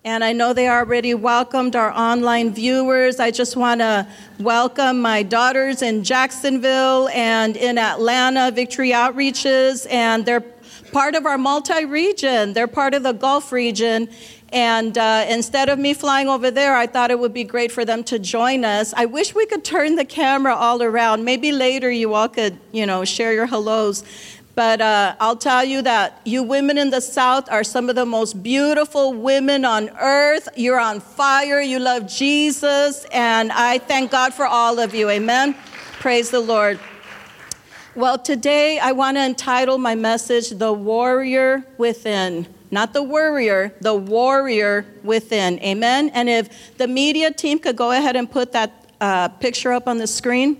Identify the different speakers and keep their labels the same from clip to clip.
Speaker 1: And I know they already welcomed our online viewers. I just want to welcome my daughters in Jacksonville and in Atlanta, Victory Outreaches, and they're part of our multi-region. They're part of the Gulf region. And instead of me flying over there, I thought it would be great for them to join us. I wish we could turn the camera all around. Maybe later you all could, share your hellos. But I'll tell you that you women in the South are some of the most beautiful women on earth. You're on fire. You love Jesus. And I thank God for all of you. Amen. Praise the Lord. Well, today I want to entitle my message, The Warrior Within. Not the worrier, the warrior within. Amen. And if the media team could go ahead and put that picture up on the screen.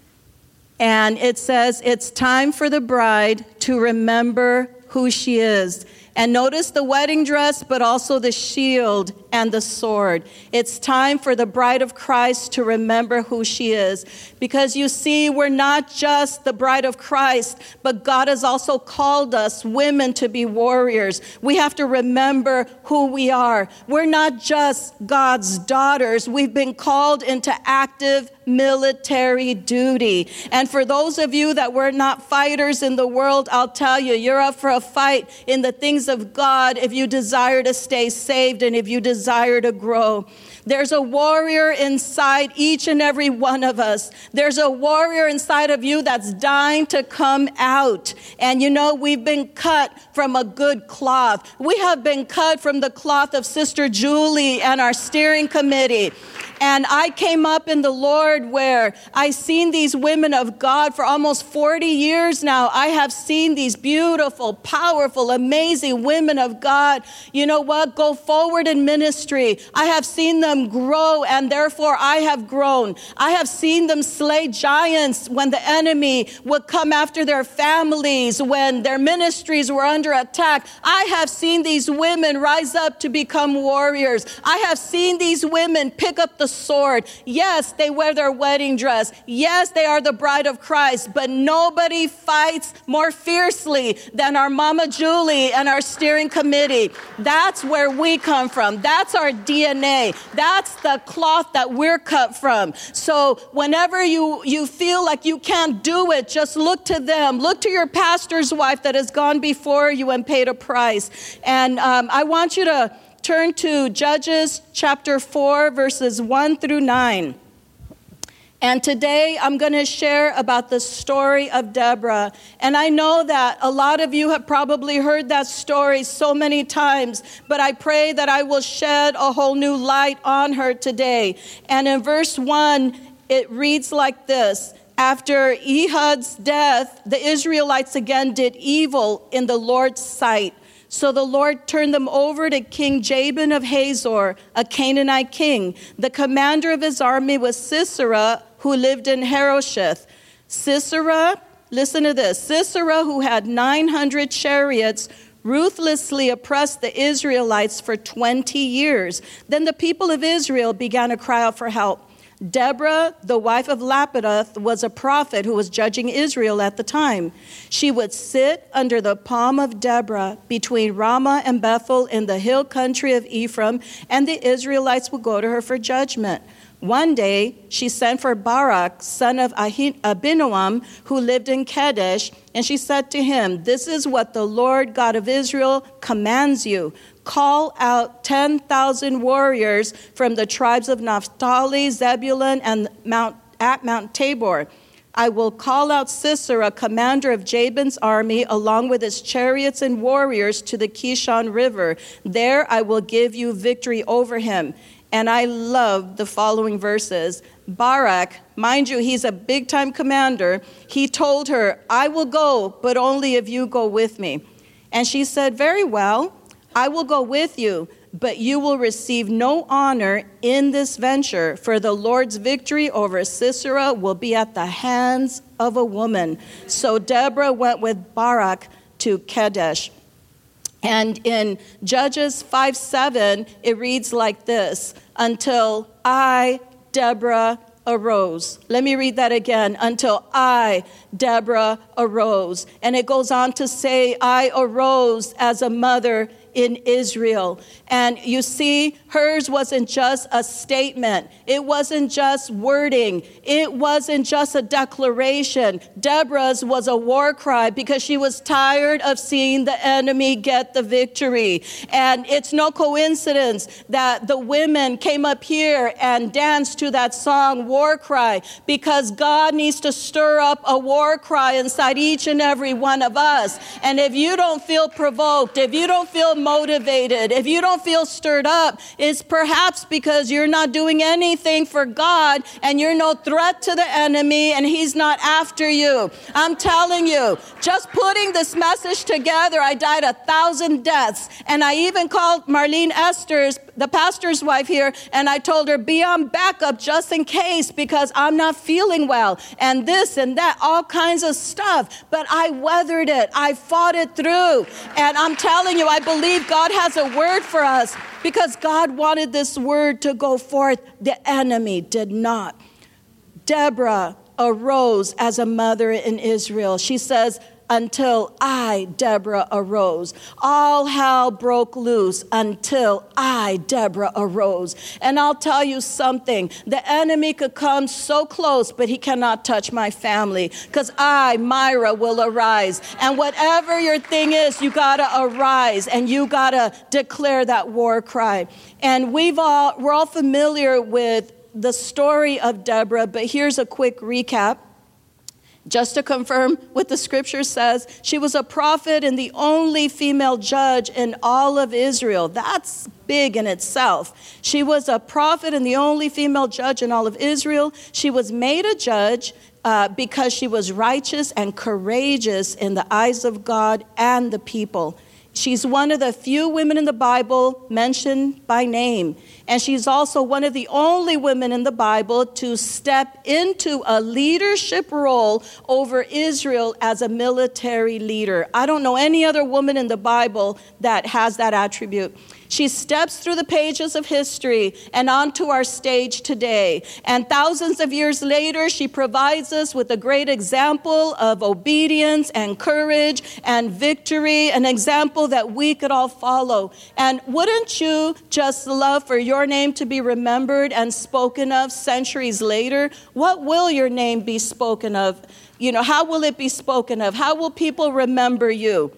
Speaker 1: And it says, it's time for the bride to remember who she is. And notice the wedding dress, but also the shield and the sword. It's time for the bride of Christ to remember who she is. Because you see, we're not just the bride of Christ, but God has also called us women to be warriors. We have to remember who we are. We're not just God's daughters. We've been called into active military duty. And for those of you that were not fighters in the world, I'll tell you, you're up for a fight in the things of God if you desire to stay saved and if you desire to grow. There's a warrior inside each and every one of us. There's a warrior inside of you that's dying to come out. And we've been cut from a good cloth. We have been cut from the cloth of Sister Julie and our steering committee. And I came up in the Lord where I seen these women of God for almost 40 years now. I have seen these beautiful, powerful, amazing women of God. You know what? Go forward in ministry. I have seen them grow, and therefore I have grown. I have seen them slay giants when the enemy would come after their families, when their ministries were under attack. I have seen these women rise up to become warriors. I have seen these women pick up the sword. Yes, they wear their wedding dress. Yes, they are the bride of Christ, but nobody fights more fiercely than our Mama Julie and our steering committee. That's where we come from. That's our DNA. That's the cloth that we're cut from. So whenever you feel like you can't do it, just look to them. Look to your pastor's wife that has gone before you and paid a price. And I want you to turn to Judges chapter 4, verses 1 through 9. And today I'm going to share about the story of Deborah. And I know that a lot of you have probably heard that story so many times, but I pray that I will shed a whole new light on her today. And in verse 1, it reads like this. After Ehud's death, the Israelites again did evil in the Lord's sight. So the Lord turned them over to King Jabin of Hazor, a Canaanite king. The commander of his army was Sisera, who lived in Harosheth. Sisera, listen to this, Sisera, who had 900 chariots, ruthlessly oppressed the Israelites for 20 years. Then the people of Israel began to cry out for help. Deborah, the wife of Lapidoth, was a prophet who was judging Israel at the time. She would sit under the palm of Deborah between Ramah and Bethel in the hill country of Ephraim, and the Israelites would go to her for judgment. One day, she sent for Barak, son of Abinoam, who lived in Kadesh, and she said to him, "This is what the Lord God of Israel commands you. Call out 10,000 warriors from the tribes of Naphtali, Zebulun, and Mount Tabor. I will call out Sisera, commander of Jabin's army, along with his chariots and warriors to the Kishon River. There I will give you victory over him." And I love the following verses. Barak, mind you, he's a big-time commander. He told her, "I will go, but only if you go with me." And she said, "Very well, I will go with you, but you will receive no honor in this venture, for the Lord's victory over Sisera will be at the hands of a woman." So Deborah went with Barak to Kadesh. And in Judges 5:7, it reads like this, "Until I, Deborah, arose." Let me read that again. "Until I, Deborah, arose." And it goes on to say, "I arose as a mother in Israel. And you see, hers wasn't just a statement. It wasn't just wording. It wasn't just a declaration. Deborah's was a war cry because she was tired of seeing the enemy get the victory. And it's no coincidence that the women came up here and danced to that song, War Cry, because God needs to stir up a war cry inside each and every one of us. And if you don't feel provoked, if you don't feel motivated, if you don't feel stirred up, it's perhaps because you're not doing anything for God and you're no threat to the enemy and he's not after you. I'm telling you, just putting this message together, I died 1,000 deaths. And I even called Marlene Esters, the pastor's wife here, and I told her, be on backup just in case, because I'm not feeling well, and this and that, all kinds of stuff. But I weathered it. I fought it through. And I'm telling you, I believe God has a word for us because God wanted this word to go forth. The enemy did not. Deborah arose as a mother in Israel. She says, until I, Deborah, arose. All hell broke loose until I, Deborah, arose. And I'll tell you something. The enemy could come so close, but he cannot touch my family because I, Myra, will arise. And whatever your thing is, you got to arise and you got to declare that war cry. And we're all familiar with the story of Deborah, but here's a quick recap. Just to confirm what the scripture says, she was a prophet and the only female judge in all of Israel. That's big in itself. She was a prophet and the only female judge in all of Israel. She was made a judge because she was righteous and courageous in the eyes of God and the people. She's one of the few women in the Bible mentioned by name. And she's also one of the only women in the Bible to step into a leadership role over Israel as a military leader. I don't know any other woman in the Bible that has that attribute. She steps through the pages of history and onto our stage today. And thousands of years later, she provides us with a great example of obedience and courage and victory, an example that we could all follow. And wouldn't you just love for your name to be remembered and spoken of centuries later? What will your name be spoken of? You know, how will it be spoken of? How will people remember you?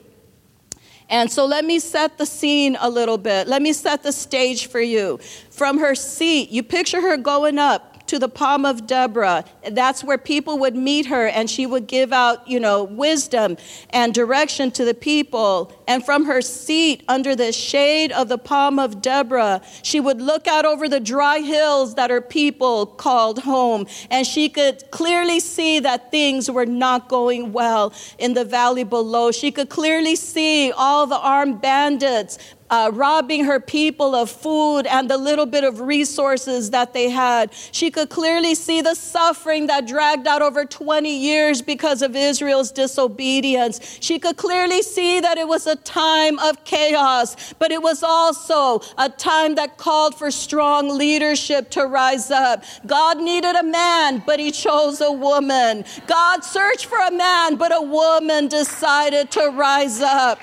Speaker 1: And so let me set the scene a little bit. Let me set the stage for you. From her seat, you picture her going up to the palm of Deborah. That's where people would meet her and she would give out, wisdom and direction to the people. And from her seat under the shade of the palm of Deborah, she would look out over the dry hills that her people called home. And she could clearly see that things were not going well in the valley below. She could clearly see all the armed bandits robbing her people of food and the little bit of resources that they had. She could clearly see the suffering that dragged out over 20 years because of Israel's disobedience. She could clearly see that it was a time of chaos, but it was also a time that called for strong leadership to rise up. God needed a man, but he chose a woman. God searched for a man, but a woman decided to rise up.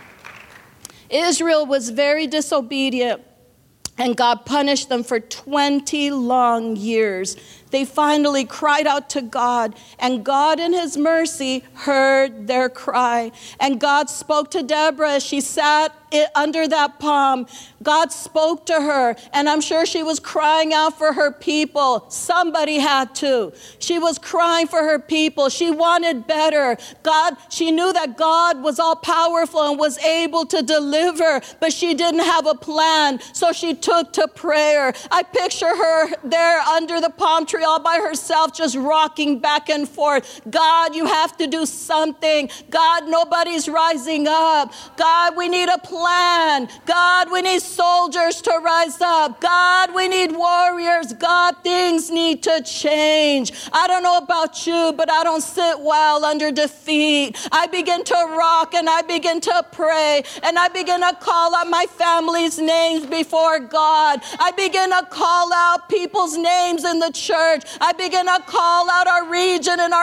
Speaker 1: Israel was very disobedient, and God punished them for 20 long years. They finally cried out to God, and God in his mercy heard their cry. And God spoke to Deborah as she sat under that palm. God spoke to her, and I'm sure she was crying out for her people. Somebody had to. She was crying for her people. She wanted better. She knew that God was all powerful and was able to deliver, but she didn't have a plan, so she took to prayer. I picture her there under the palm tree all by herself, just rocking back and forth. God, you have to do something. God, nobody's rising up. God, we need a plan. God, we need soldiers to rise up. God, we need warriors. God, things need to change. I don't know about you, but I don't sit well under defeat. I begin to rock and I begin to pray and I begin to call out my family's names before God. I begin to call out people's names in the church. I begin to call out our region and our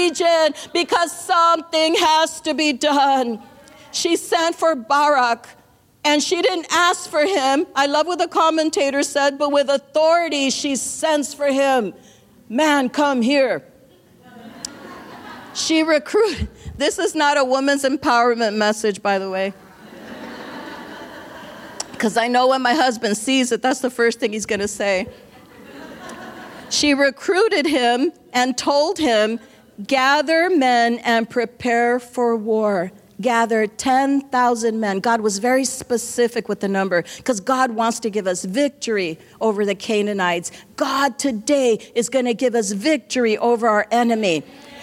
Speaker 1: multi-region because something has to be done. She sent for Barak And she didn't ask for him. I love what the commentator said, but with authority, she sends for him. Man, come here. She recruited. This is not a woman's empowerment message, by the way. Because I know when my husband sees it, that's the first thing he's going to say. She recruited him and told him, gather men and prepare for war. Gather 10,000 men. God was very specific with the number because God wants to give us victory over the Canaanites. God today is going to give us victory over our enemy.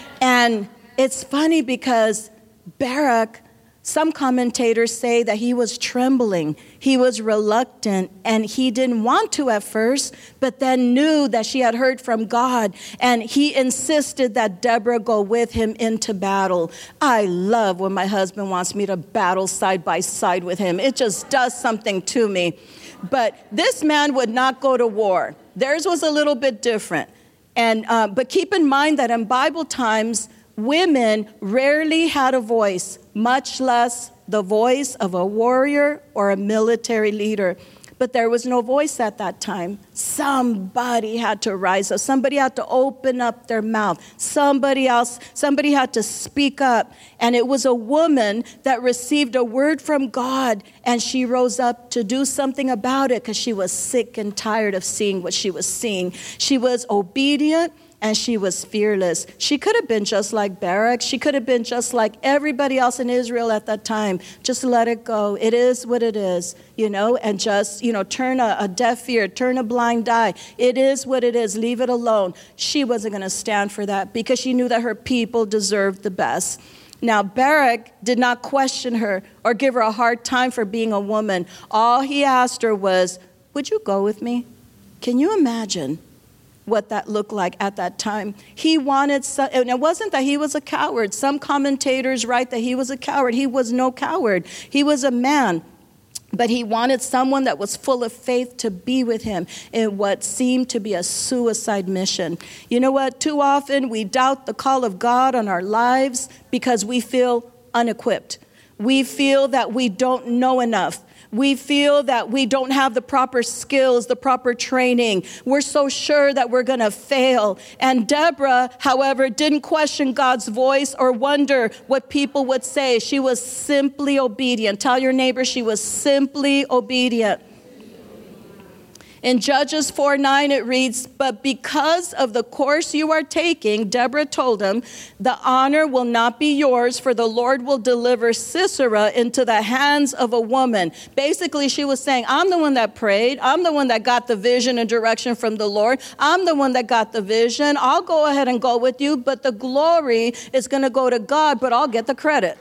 Speaker 1: And it's funny because Barak, some commentators say that he was trembling, he was reluctant, and he didn't want to at first, but then knew that she had heard from God, and he insisted that Deborah go with him into battle. I love when my husband wants me to battle side by side with him. It just does something to me. But this man would not go to war. Theirs was a little bit different. And but keep in mind that in Bible times, women rarely had a voice, much less the voice of a warrior or a military leader. But there was no voice at that time. Somebody had to rise up. Somebody had to open up their mouth. Somebody had to speak up. And it was a woman that received a word from God, and she rose up to do something about it because she was sick and tired of seeing what she was seeing. She was obedient. And she was fearless. She could have been just like Barak. She could have been just like everybody else in Israel at that time. Just let it go. It is what it is, and just, turn a deaf ear, turn a blind eye. It is what it is. Leave it alone. She wasn't going to stand for that because she knew that her people deserved the best. Now, Barak did not question her or give her a hard time for being a woman. All he asked her was, would you go with me? Can you imagine what that looked like at that time? He wanted, and it wasn't that he was a coward. Some commentators write that he was a coward. He was no coward. He was a man. But he wanted someone that was full of faith to be with him in what seemed to be a suicide mission. You know what? Too often we doubt the call of God on our lives because we feel unequipped. We feel that we don't know enough. We feel that we don't have the proper skills, the proper training. We're so sure that we're going to fail. And Deborah, however, didn't question God's voice or wonder what people would say. She was simply obedient. Tell your neighbor she was simply obedient. In Judges 4:9, it reads, but because of the course you are taking, Deborah told him, the honor will not be yours, for the Lord will deliver Sisera into the hands of a woman. Basically, she was saying, I'm the one that prayed. I'm the one that got the vision and direction from the Lord. I'm the one that got the vision. I'll go ahead and go with you, but the glory is going to go to God, but I'll get the credit.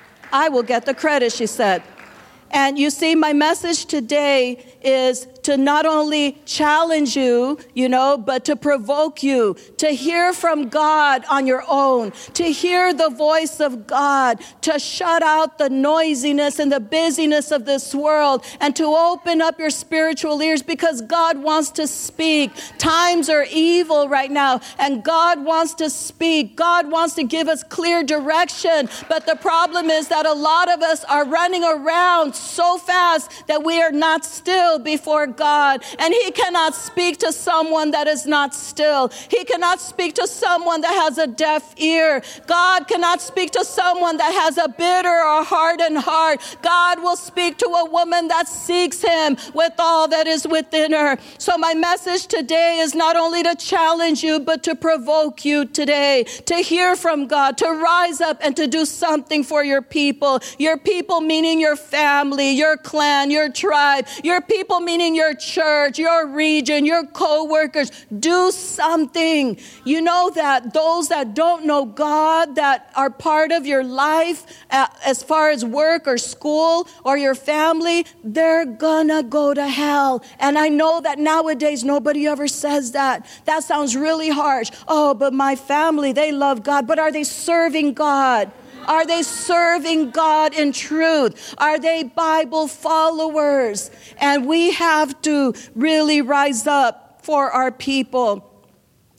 Speaker 1: I will get the credit, she said. And you see, my message today is to not only challenge you, but to provoke you, to hear from God on your own, to hear the voice of God, to shut out the noisiness and the busyness of this world, and to open up your spiritual ears because God wants to speak. Times are evil right now, and God wants to speak. God wants to give us clear direction, but the problem is that a lot of us are running around so fast that we are not still before God. And he cannot speak to someone that is not still. He cannot speak to someone that has a deaf ear. God cannot speak to someone that has a bitter or hardened heart. God will speak to a woman that seeks him with all that is within her. So my message today is not only to challenge you, but to provoke you today, to hear from God, to rise up and to do something for your people. Your people meaning your family, your clan, your tribe, your people meaning your church, your region, your co-workers. Do something. You know that those that don't know God, that are part of your life, as far as work or school or your family, they're gonna go to hell. And I know that nowadays nobody ever says that. That sounds really harsh. Oh, but my family, they love God. But are they serving God? Are they serving God in truth? Are they Bible followers? And we have to really rise up for our people.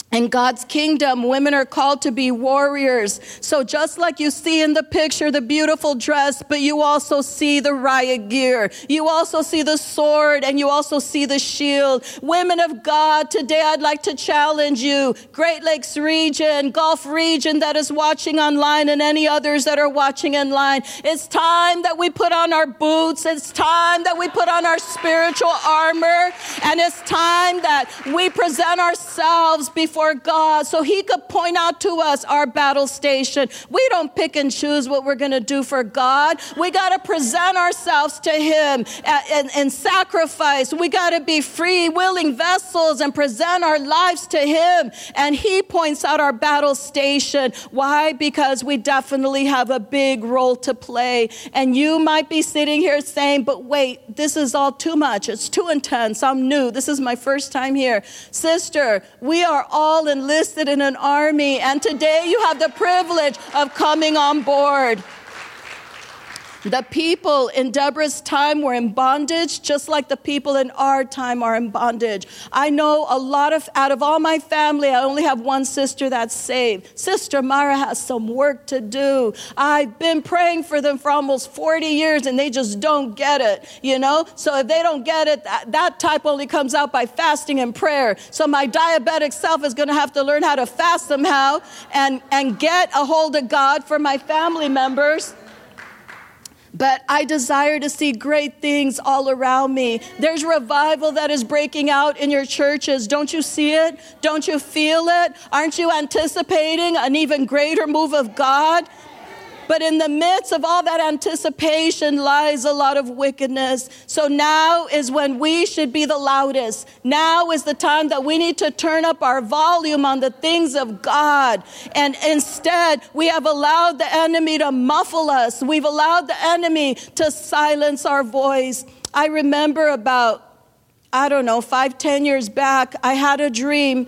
Speaker 1: In God's kingdom, women are called to be warriors. So just like you see in the picture, the beautiful dress, but you also see the riot gear. You also see the sword, and you also see the shield. Women of God, today I'd like to challenge you, Great Lakes region, Gulf region that is watching online, and any others that are watching online. It's time that we put on our boots. It's time that we put on our spiritual armor. And it's time that we present ourselves before God so he could point out to us our battle station. We don't pick and choose what we're going to do for God. We got to present ourselves to him and sacrifice. We got to be free, willing vessels and present our lives to him. And he points out our battle station. Why? Because we definitely have a big role to play. And you might be sitting here saying, but wait, this is all too much. It's too intense. I'm new. This is my first time here. Sister, we are all enlisted in an army, and today you have the privilege of coming on board. The people in Deborah's time were in bondage, just like the people in our time are in bondage. I know out of all my family, I only have one sister that's saved. Sister Mara has some work to do. I've been praying for them for almost 40 years, and they just don't get it, So if they don't get it, that type only comes out by fasting and prayer. So my diabetic self is going to have to learn how to fast somehow and get a hold of God for my family members. But I desire to see great things all around me. There's revival that is breaking out in your churches. Don't you see it? Don't you feel it? Aren't you anticipating an even greater move of God? But in the midst of all that anticipation lies a lot of wickedness. So now is when we should be the loudest. Now is the time that we need to turn up our volume on the things of God. And instead, we have allowed the enemy to muffle us. We've allowed the enemy to silence our voice. I remember about, 5-10 years back, I had a dream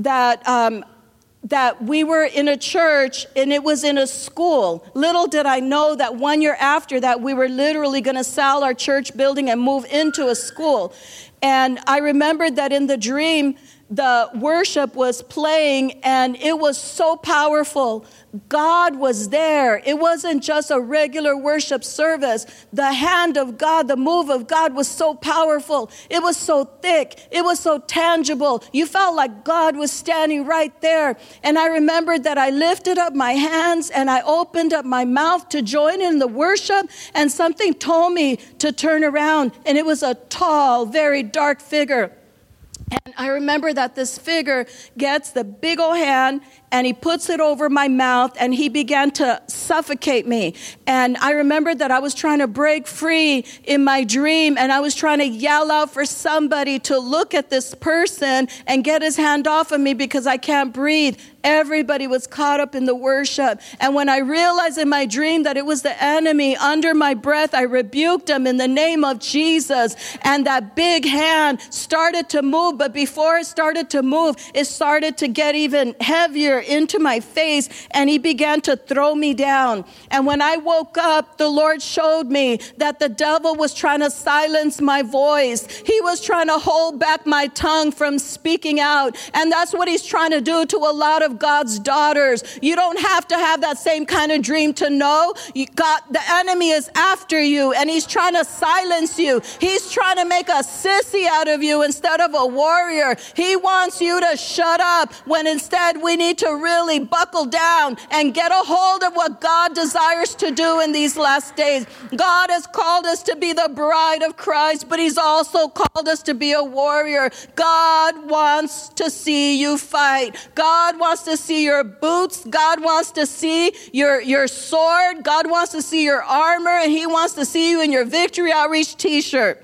Speaker 1: that we were in a church and it was in a school. Little did I know that 1 year after that, we were literally going to sell our church building and move into a school. And I remembered that in the dream, the worship was playing and it was so powerful. God was there. It wasn't just a regular worship service. The hand of God, the move of God was so powerful. It was so thick. It was so tangible. You felt like God was standing right there. And I remembered that I lifted up my hands and I opened up my mouth to join in the worship, and something told me to turn around, and it was a tall, very dark figure. And I remember that this figure gets the big old hand and he puts it over my mouth and he began to suffocate me. And I remember that I was trying to break free in my dream, and I was trying to yell out for somebody to look at this person and get his hand off of me because I can't breathe. Everybody was caught up in the worship. And when I realized in my dream that it was the enemy, under my breath, I rebuked him in the name of Jesus. And that big hand started to move. But before it started to move, it started to get even heavier into my face. And he began to throw me down. And when I woke up, the Lord showed me that the devil was trying to silence my voice. He was trying to hold back my tongue from speaking out. And that's what he's trying to do to a lot of God's daughters. You don't have to have that same kind of dream to know the enemy is after you, and he's trying to silence you. He's trying to make a sissy out of you instead of a warrior. He wants you to shut up when instead we need to really buckle down and get a hold of what God desires to do in these last days. God has called us to be the bride of Christ, but he's also called us to be a warrior. God wants to see you fight. God wants to see your boots. God wants to see your sword. God wants to see your armor, and he wants to see you in your Victory Outreach t-shirt.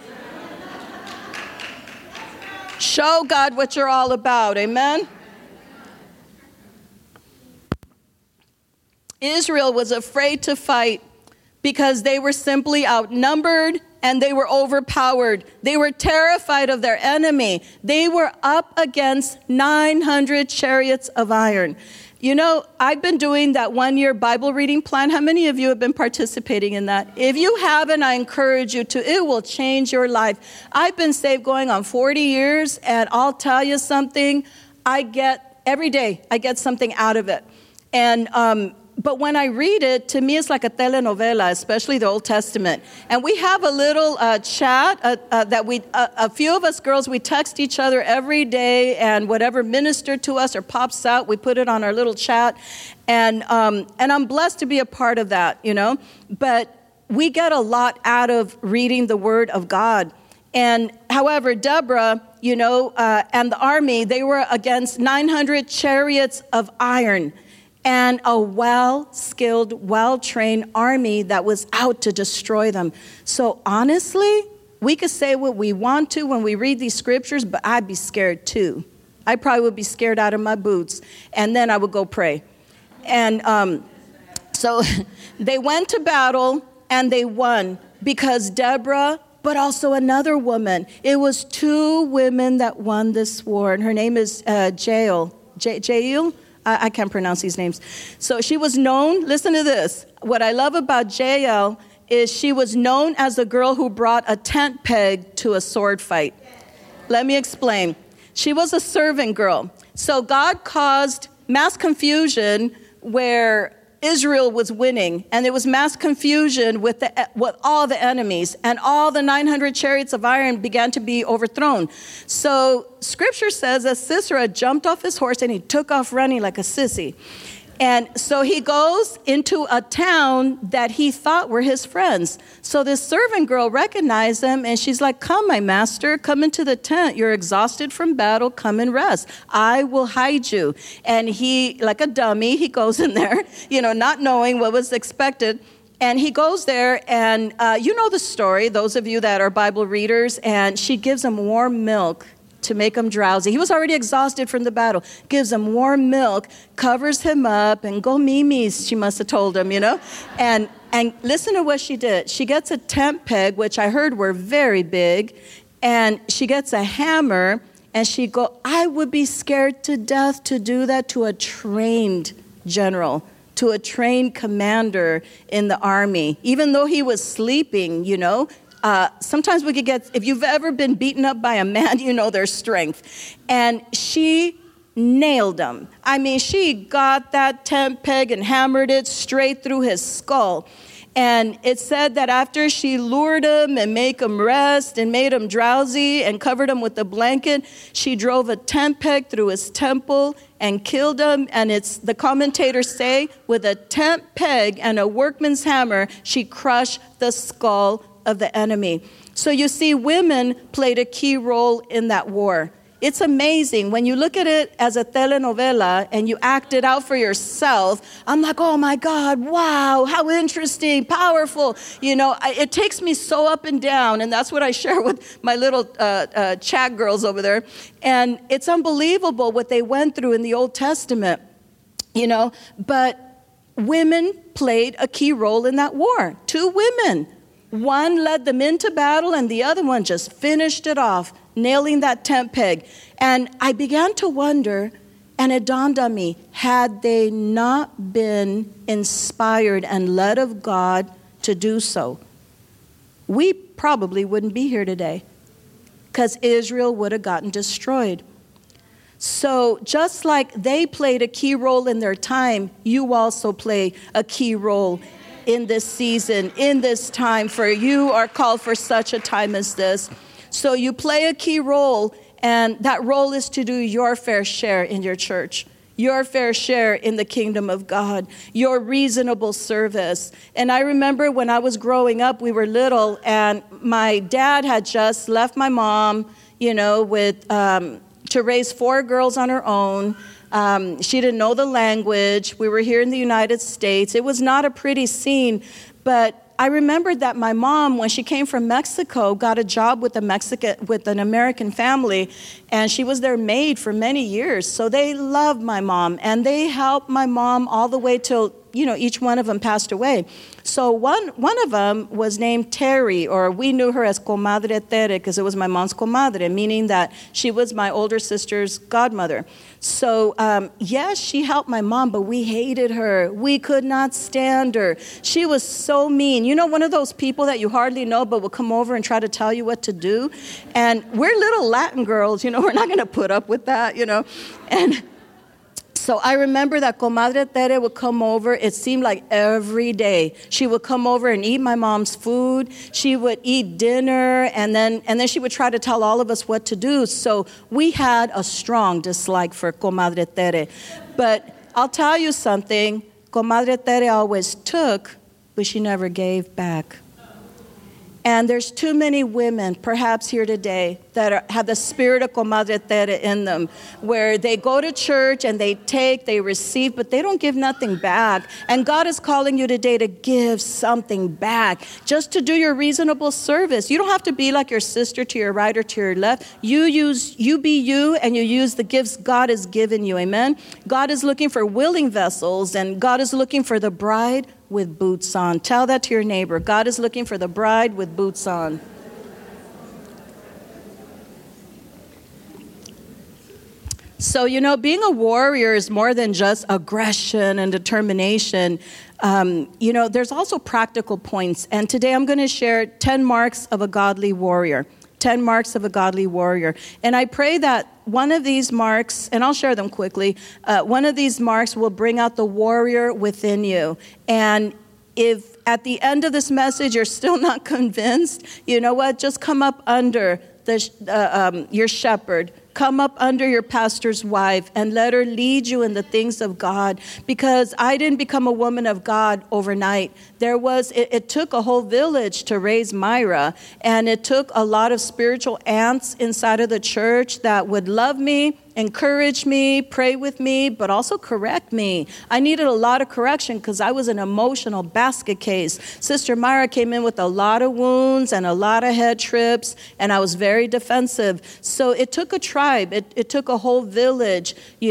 Speaker 1: Show God what you're all about. Amen. Israel was afraid to fight because they were simply outnumbered and they were overpowered. They were terrified of their enemy. They were up against 900 chariots of iron. You know, I've been doing that 1 year Bible reading plan. How many of you have been participating in that? If you haven't, I encourage you to. It will change your life. I've been saved going on 40 years, and I'll tell you something. every day, I get something out of it. And, but when I read it, to me, it's like a telenovela, especially the Old Testament. And we have a little chat that a few of us girls, we text each other every day, and whatever ministered to us or pops out, we put it on our little chat. And I'm blessed to be a part of that, you know. But we get a lot out of reading the Word of God. And however, Deborah, you know, and the army, they were against 900 chariots of iron and a well-skilled, well-trained army that was out to destroy them. So honestly, we could say what we want to when we read these scriptures, but I'd be scared too. I probably would be scared out of my boots, and then I would go pray. And so they went to battle, and they won because Deborah, but also another woman. It was 2 women that won this war, and her name is Jael. I can't pronounce these names. So she was known, listen to this. What I love about Jael is she was known as the girl who brought a tent peg to a sword fight. Let me explain. She was a servant girl. So God caused mass confusion where Israel was winning, and there was mass confusion with all the enemies, and all the 900 chariots of iron began to be overthrown. So scripture says that Sisera jumped off his horse and he took off running like a sissy. And so he goes into a town that he thought were his friends. So this servant girl recognized him, and she's like, "Come, my master, come into the tent. You're exhausted from battle. Come and rest. I will hide you." And he, like a dummy, he goes in there, you know, not knowing what was expected. And he goes there, and you know the story, those of you that are Bible readers, and she gives him warm milk to make him drowsy. He was already exhausted from the battle. Gives him warm milk, covers him up, and go mimis, she must have told him, you know. And listen to what she did. She gets a tent peg, which I heard were very big, and she gets a hammer, and I would be scared to death to do that to a trained general, to a trained commander in the army, even though he was sleeping, you know. Sometimes we could get, if you've ever been beaten up by a man, you know their strength. And she nailed him. I mean, she got that tent peg and hammered it straight through his skull. And it said that after she lured him and made him rest and made him drowsy and covered him with a blanket, she drove a tent peg through his temple and killed him. And the commentators say, with a tent peg and a workman's hammer, she crushed the skull of the enemy. So you see, women played a key role in that war. It's amazing. When you look at it as a telenovela and you act it out for yourself, I'm like, oh my God, wow, how interesting, powerful. You know, it takes me so up and down, and that's what I share with my little chat girls over there. And it's unbelievable what they went through in the Old Testament, you know, but women played a key role in that war. 2 women. One led them into battle, and the other one just finished it off, nailing that tent peg. And I began to wonder, and it dawned on me, had they not been inspired and led of God to do so, we probably wouldn't be here today, because Israel would have gotten destroyed. So just like they played a key role in their time, you also play a key role in this season, in this time, for you are called for such a time as this. So you play a key role, and that role is to do your fair share in your church, your fair share in the kingdom of God, your reasonable service. And I remember when I was growing up, we were little, and my dad had just left my mom, you know, with to raise 4 girls on her own. She didn't know the language. We were here in the United States. It was not a pretty scene, but I remembered that my mom, when she came from Mexico, got a job with an American family, and she was their maid for many years. So they loved my mom, and they helped my mom all the way till each one of them passed away. So one of them was named Terry, or we knew her as Comadre Tere because it was my mom's comadre, meaning that she was my older sister's godmother. So, yes, she helped my mom, but we hated her. We could not stand her. She was so mean. One of those people that you hardly know but will come over and try to tell you what to do. And we're little Latin girls, we're not going to put up with that, And so I remember that Comadre Tere would come over. It seemed like every day. She would come over and eat my mom's food. She would eat dinner, and then she would try to tell all of us what to do. So we had a strong dislike for Comadre Tere. But I'll tell you something. Comadre Tere always took, but she never gave back. And there's too many women, perhaps here today, that have the spirit of Comadre Tere in them, where they go to church and they take, they receive, but they don't give nothing back. And God is calling you today to give something back, just to do your reasonable service. You don't have to be like your sister to your right or to your left. You be you, and you use the gifts God has given you, amen? God is looking for willing vessels, and God is looking for the bride with boots on. Tell that to your neighbor. God is looking for the bride with boots on. So, being a warrior is more than just aggression and determination. There's also practical points. And today I'm going to share 10 marks of a godly warrior. 10 marks of a godly warrior. And I pray that one of these marks, and I'll share them quickly, one of these marks will bring out the warrior within you. And if at the end of this message you're still not convinced, you know what? Just come up under your shepherd. Come up under your pastor's wife and let her lead you in the things of God. Because I didn't become a woman of God overnight. It took a whole village to raise Myra. And it took a lot of spiritual aunts inside of the church that would love me, encourage me, pray with me, but also correct me. I needed a lot of correction because I was an emotional basket case. Sister Myra came in with a lot of wounds and a lot of head trips, and I was very defensive. So it took a tribe. It took a whole village,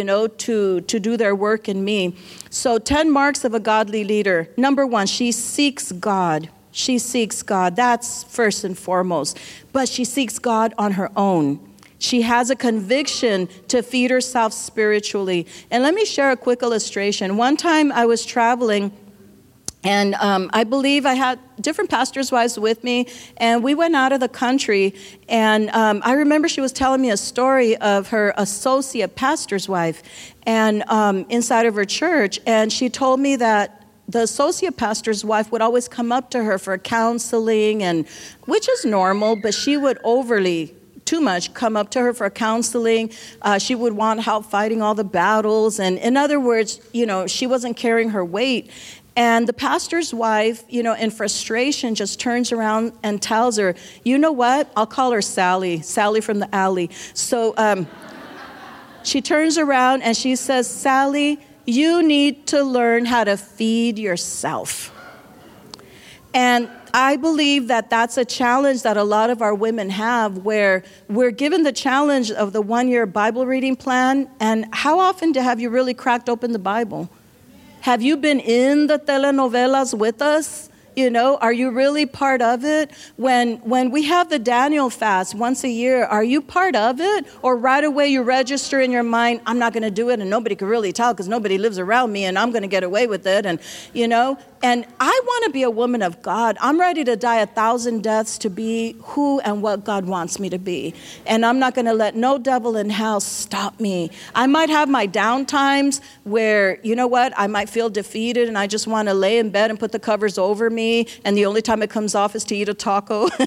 Speaker 1: to do their work in me. So 10 marks of a godly leader. Number 1, she seeks God. She seeks God. That's first and foremost. But she seeks God on her own. She has a conviction to feed herself spiritually. And let me share a quick illustration. One time I was traveling, and I believe I had different pastors' wives with me, and we went out of the country. And I remember she was telling me a story of her associate pastor's wife and inside of her church. And she told me that the associate pastor's wife would always come up to her for counseling, and which is normal, but she would too much come up to her for counseling. She would want help fighting all the battles. And in other words, she wasn't carrying her weight. And the pastor's wife, in frustration, just turns around and tells her, you know what? I'll call her Sally from the alley. So she turns around and she says, Sally, you need to learn how to feed yourself. And I believe that that's a challenge that a lot of our women have, where we're given the challenge of the 1-year Bible reading plan. And how often have you really cracked open the Bible? Have you been in the telenovelas with us? Are you really part of it? When we have the Daniel fast once a year, are you part of it? Or right away you register in your mind, I'm not going to do it, and nobody can really tell because nobody lives around me, and I'm going to get away with it. And, and I want to be a woman of God. I'm ready to die 1,000 deaths to be who and what God wants me to be. And I'm not going to let no devil in hell stop me. I might have my down times where, I might feel defeated and I just want to lay in bed and put the covers over me. And the only time it comes off is to eat a taco or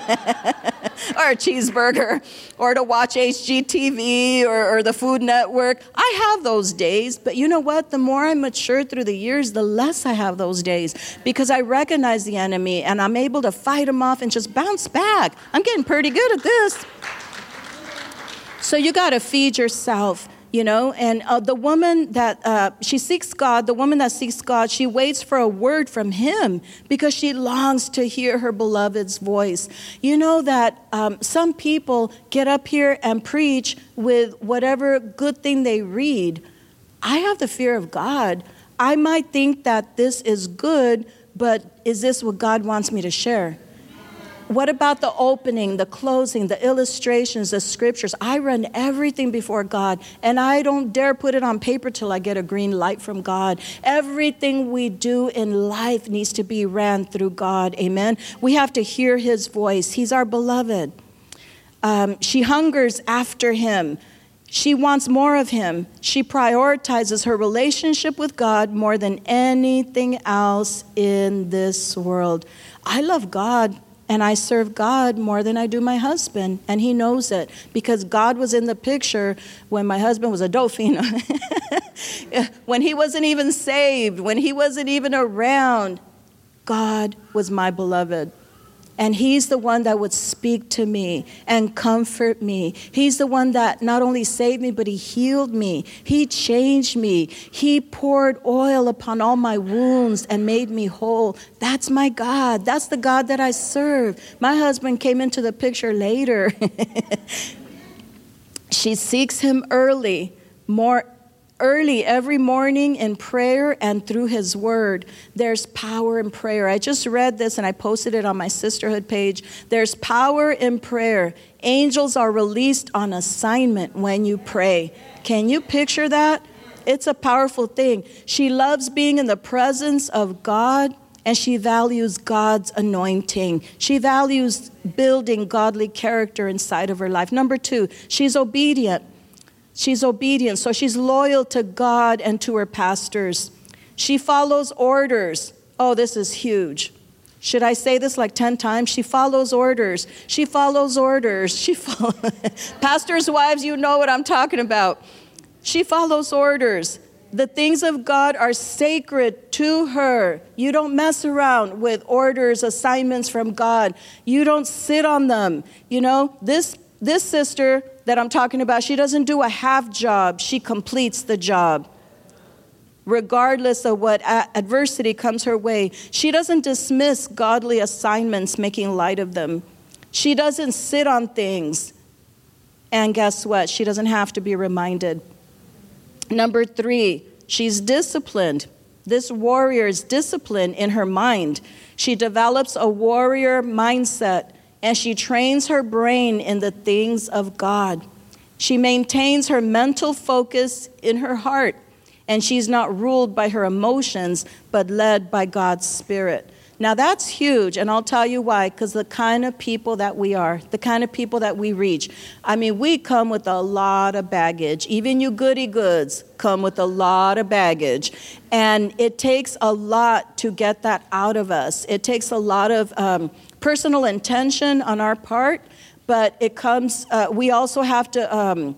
Speaker 1: a cheeseburger or to watch HGTV or the Food Network. I have those days, but you know what? The more I mature through the years, the less I have those days because I recognize the enemy and I'm able to fight him off and just bounce back. I'm getting pretty good at this. So you got to feed yourself. And the woman that she seeks God, the woman that seeks God, she waits for a word from him because she longs to hear her beloved's voice. That some people get up here and preach with whatever good thing they read. I have the fear of God. I might think that this is good, but is this what God wants me to share? What about the opening, the closing, the illustrations, the scriptures? I run everything before God, and I don't dare put it on paper till I get a green light from God. Everything we do in life needs to be ran through God. Amen. We have to hear his voice. He's our beloved. She hungers after him. She wants more of him. She prioritizes her relationship with God more than anything else in this world. I love God. And I serve God more than I do my husband. And he knows it because God was in the picture when my husband was a dolphin. When he wasn't even saved, when he wasn't even around, God was my beloved. And he's the one that would speak to me and comfort me. He's the one that not only saved me, but he healed me. He changed me. He poured oil upon all my wounds and made me whole. That's my God. That's the God that I serve. My husband came into the picture later. She seeks him early every morning in prayer and through his word. There's power in prayer. I just read this and I posted it on my sisterhood page. There's power in prayer. Angels are released on assignment when you pray. Can you picture that? It's a powerful thing. She loves being in the presence of God, and she values God's anointing. She values building godly character inside of her life. Number 2, she's obedient. She's obedient, so she's loyal to God and to her pastors. She follows orders. Oh, this is huge. Should I say this like 10 times? She follows orders. She follows orders. Pastors' wives, you know what I'm talking about. She follows orders. The things of God are sacred to her. You don't mess around with orders, assignments from God. You don't sit on them. You know, this sister that I'm talking about, she doesn't do a half job. She completes the job. Regardless of what adversity comes her way, she doesn't dismiss godly assignments, making light of them. She doesn't sit on things. And guess what? She doesn't have to be reminded. Number 3, she's disciplined. This warrior is disciplined in her mind. She develops a warrior mindset, and she trains her brain in the things of God. She maintains her mental focus in her heart, and she's not ruled by her emotions, but led by God's Spirit. Now that's huge, and I'll tell you why, because the kind of people that we are, the kind of people that we reach, I mean, we come with a lot of baggage. Even you goody goods come with a lot of baggage, and it takes a lot to get that out of us. It takes a lot of personal intention on our part, but it comes, we also have to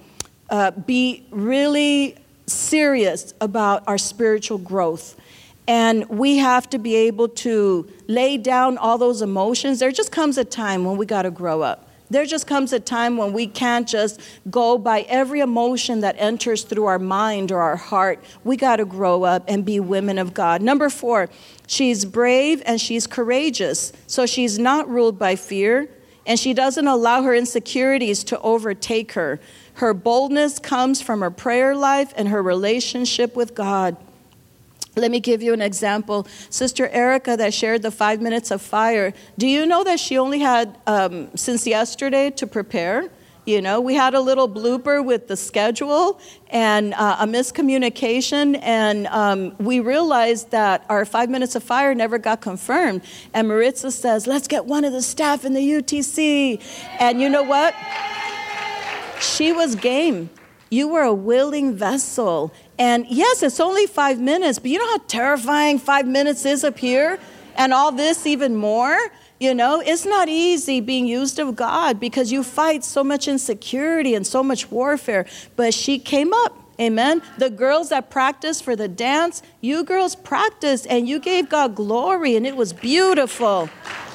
Speaker 1: be really serious about our spiritual growth. And we have to be able to lay down all those emotions. There just comes a time when we got to grow up. There just comes a time when we can't just go by every emotion that enters through our mind or our heart. We got to grow up and be women of God. Number 4, she's brave and she's courageous. So she's not ruled by fear, and she doesn't allow her insecurities to overtake her. Her boldness comes from her prayer life and her relationship with God. Let me give you an example. Sister Erica that shared the 5 minutes of fire. Do you know that she only had since yesterday to prepare? You know, we had a little blooper with the schedule and a miscommunication, and we realized that our 5 minutes of fire never got confirmed. And Maritza says, let's get one of the staff in the UTC. And you know what? She was game. You were a willing vessel. And yes, it's only 5 minutes, but you know how terrifying 5 minutes is up here? And all this even more? You know, it's not easy being used of God because you fight so much insecurity and so much warfare. But she came up. Amen. The girls that practiced for the dance, you girls practiced and you gave God glory, and it was beautiful.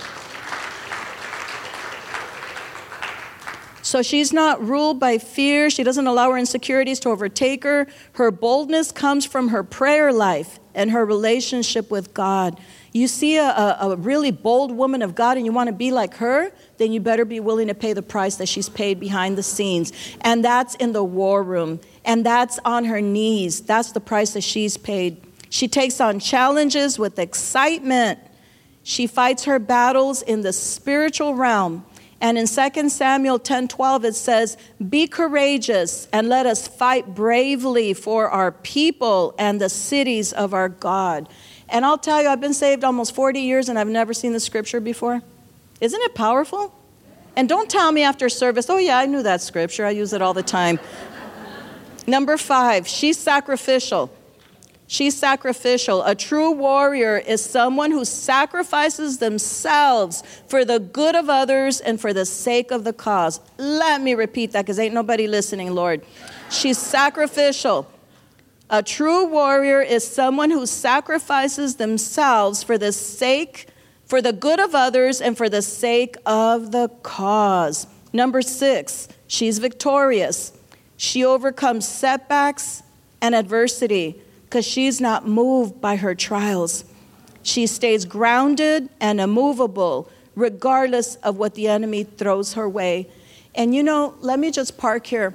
Speaker 1: So she's not ruled by fear. She doesn't allow her insecurities to overtake her. Her boldness comes from her prayer life and her relationship with God. You see a really bold woman of God and you want to be like her, then you better be willing to pay the price that she's paid behind the scenes. And that's in the war room. And that's on her knees. That's the price that she's paid. She takes on challenges with excitement. She fights her battles in the spiritual realm. And in 2 Samuel 10:12, it says, "Be courageous and let us fight bravely for our people and the cities of our God." And I'll tell you, I've been saved almost 40 years and I've never seen the scripture before. Isn't it powerful? And don't tell me after service, "Oh yeah, I knew that scripture. I use it all the time." Number 5, she's sacrificial. She's sacrificial. A true warrior is someone who sacrifices themselves for the good of others and for the sake of the cause. Let me repeat that because ain't nobody listening, Lord. She's sacrificial. A true warrior is someone who sacrifices themselves for the good of others and for the sake of the cause. Number 6, she's victorious. She overcomes setbacks and adversity because she's not moved by her trials. She stays grounded and immovable regardless of what the enemy throws her way. And let me just park here.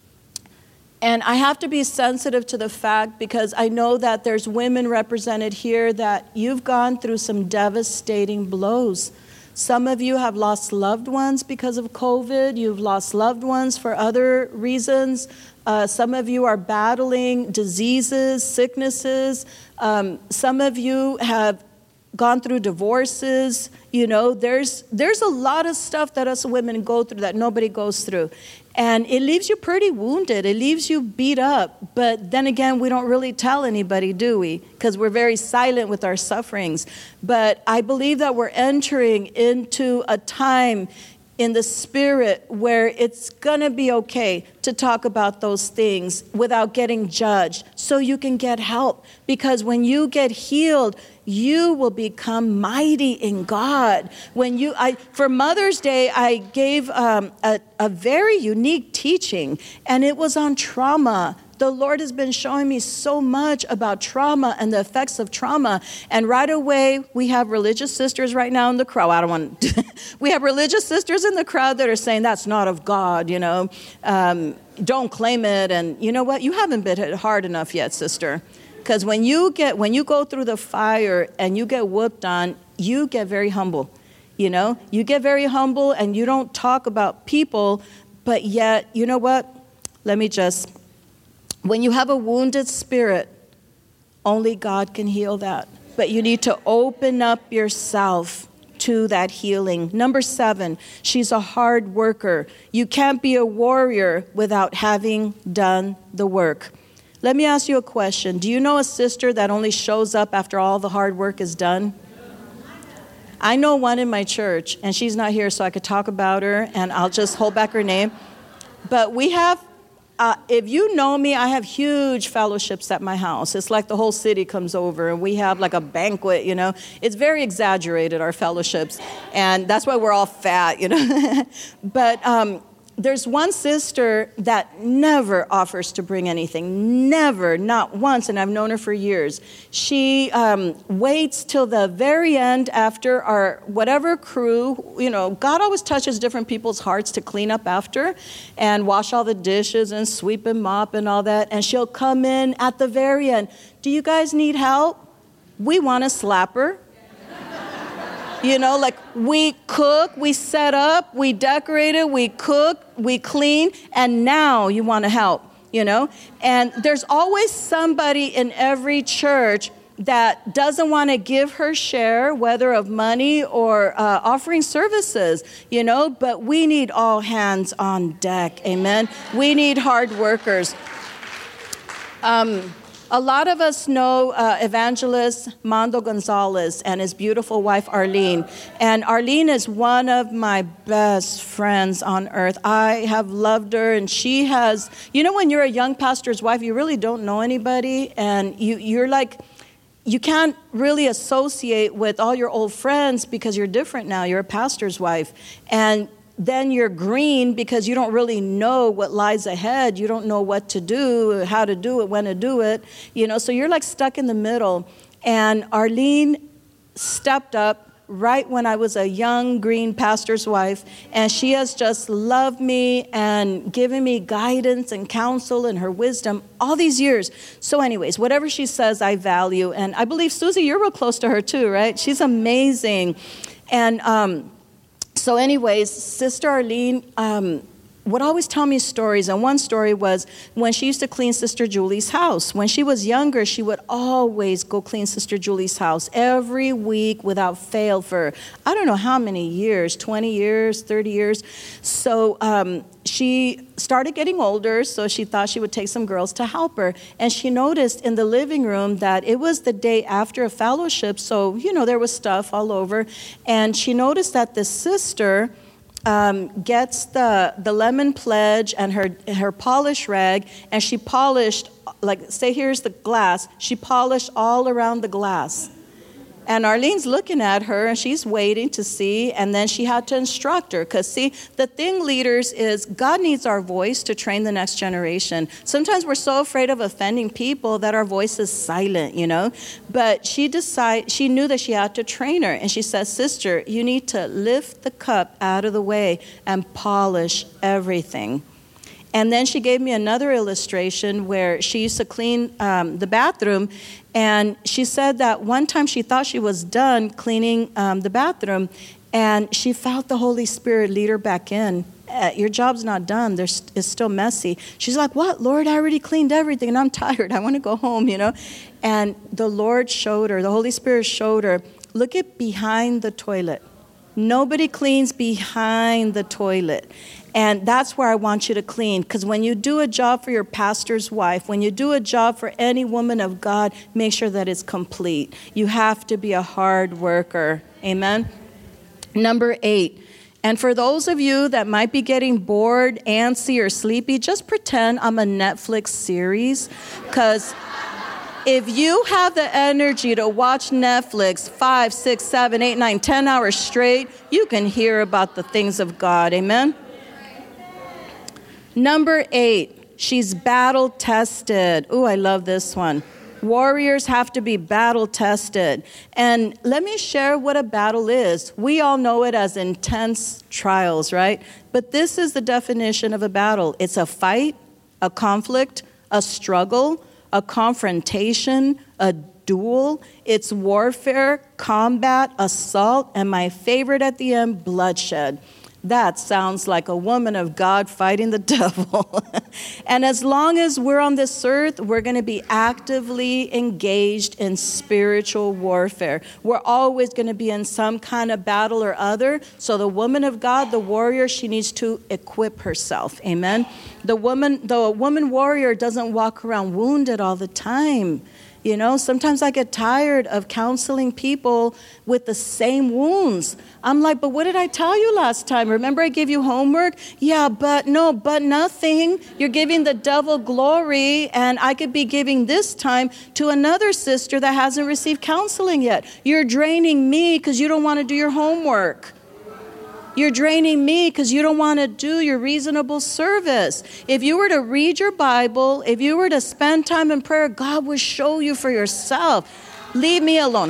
Speaker 1: And I have to be sensitive to the fact because I know that there's women represented here that you've gone through some devastating blows. Some of you have lost loved ones because of COVID. You've lost loved ones for other reasons. Some of you are battling diseases, sicknesses. Some of you have gone through divorces. There's a lot of stuff that us women go through that nobody goes through. And it leaves you pretty wounded. It leaves you beat up. But then again, we don't really tell anybody, do we? Because we're very silent with our sufferings. But I believe that we're entering into a time in the spirit where it's going to be okay to talk about those things without getting judged so you can get help. Because when you get healed, you will become mighty in God. For Mother's Day, I gave a very unique teaching, and it was on trauma. The Lord has been showing me so much about trauma and the effects of trauma. And right away, we have religious sisters right now in the crowd. We have religious sisters in the crowd that are saying, "That's not of God, don't claim it." And you know what? You haven't been hit hard enough yet, sister. Because when you go through the fire and you get whooped on, you get very humble. You get very humble and you don't talk about people, but yet, you know what? When you have a wounded spirit, only God can heal that. But you need to open up yourself to that healing. Number 7, she's a hard worker. You can't be a warrior without having done the work. Let me ask you a question. Do you know a sister that only shows up after all the hard work is done? I know one in my church, and she's not here, so I could talk about her, and I'll just hold back her name. But we have, if you know me, I have huge fellowships at my house. It's like the whole city comes over, and we have like a banquet, It's very exaggerated, our fellowships, and that's why we're all fat, But there's one sister that never offers to bring anything. Never, not once, and I've known her for years. She waits till the very end after our whatever crew, God always touches different people's hearts to clean up after and wash all the dishes and sweep and mop and all that. And she'll come in at the very end. "Do you guys need help?" We want to slap her. We cook, we set up, we decorated, we cook, we clean, and now you want to help, And there's always somebody in every church that doesn't want to give her share, whether of money or offering services, But we need all hands on deck, amen? We need hard workers. A lot of us know evangelist Mando Gonzalez and his beautiful wife, Arlene. And Arlene is one of my best friends on earth. I have loved her, and she has, when you're a young pastor's wife, you really don't know anybody, and you're like, you can't really associate with all your old friends because you're different now. You're a pastor's wife. And then you're green because you don't really know what lies ahead. You don't know what to do, how to do it, when to do it. So you're like stuck in the middle. And Arlene stepped up right when I was a young green pastor's wife, and she has just loved me and given me guidance and counsel and her wisdom all these years. So anyways, whatever she says, I value. And I believe, Susie, you're real close to her too, right? She's amazing. And so anyways, Sister Arlene would always tell me stories. And one story was when she used to clean Sister Julie's house. When she was younger, she would always go clean Sister Julie's house every week without fail for I don't know how many years, 20 years, 30 years. So she started getting older, so she thought she would take some girls to help her. And she noticed in the living room that it was the day after a fellowship, so, there was stuff all over. And she noticed that the sister gets the lemon pledge and her polish rag, and she polished, like, say here's the glass, she polished all around the glass. And Arlene's looking at her, and she's waiting to see, and then she had to instruct her. Because, see, the thing, leaders, is God needs our voice to train the next generation. Sometimes we're so afraid of offending people that our voice is silent, But she knew that she had to train her. And she says, sister, you need to lift the cup out of the way and polish everything. And then she gave me another illustration where she used to clean the bathroom. And she said that one time she thought she was done cleaning the bathroom, and she felt the Holy Spirit lead her back in. Your job's not done. It's still messy. She's like, what, Lord? I already cleaned everything, and I'm tired. I want to go home, And the Lord showed her, the Holy Spirit showed her, look at behind the toilet. Nobody cleans behind the toilet. And that's where I want you to clean. Because when you do a job for your pastor's wife, when you do a job for any woman of God, make sure that it's complete. You have to be a hard worker. Amen? Number 8. And for those of you that might be getting bored, antsy, or sleepy, just pretend I'm a Netflix series. Because if you have the energy to watch Netflix 5, 6, 7, 8, 9, 10 hours straight, you can hear about the things of God. Amen? Number 8, she's battle tested. Ooh, I love this one. Warriors have to be battle tested. And let me share what a battle is. We all know it as intense trials, right? But this is the definition of a battle. It's a fight, a conflict, a struggle, a confrontation, a duel. It's warfare, combat, assault, and my favorite at the end, bloodshed. That sounds like a woman of God fighting the devil. And as long as we're on this earth, we're going to be actively engaged in spiritual warfare. We're always going to be in some kind of battle or other. So the woman of God, the warrior, she needs to equip herself. Amen. The woman warrior doesn't walk around wounded all the time. Sometimes I get tired of counseling people with the same wounds. I'm like, but what did I tell you last time? Remember I gave you homework? Yeah, but nothing. You're giving the devil glory, and I could be giving this time to another sister that hasn't received counseling yet. You're draining me because you don't want to do your homework. You're draining me because you don't want to do your reasonable service. If you were to read your Bible, if you were to spend time in prayer, God will show you for yourself. Leave me alone.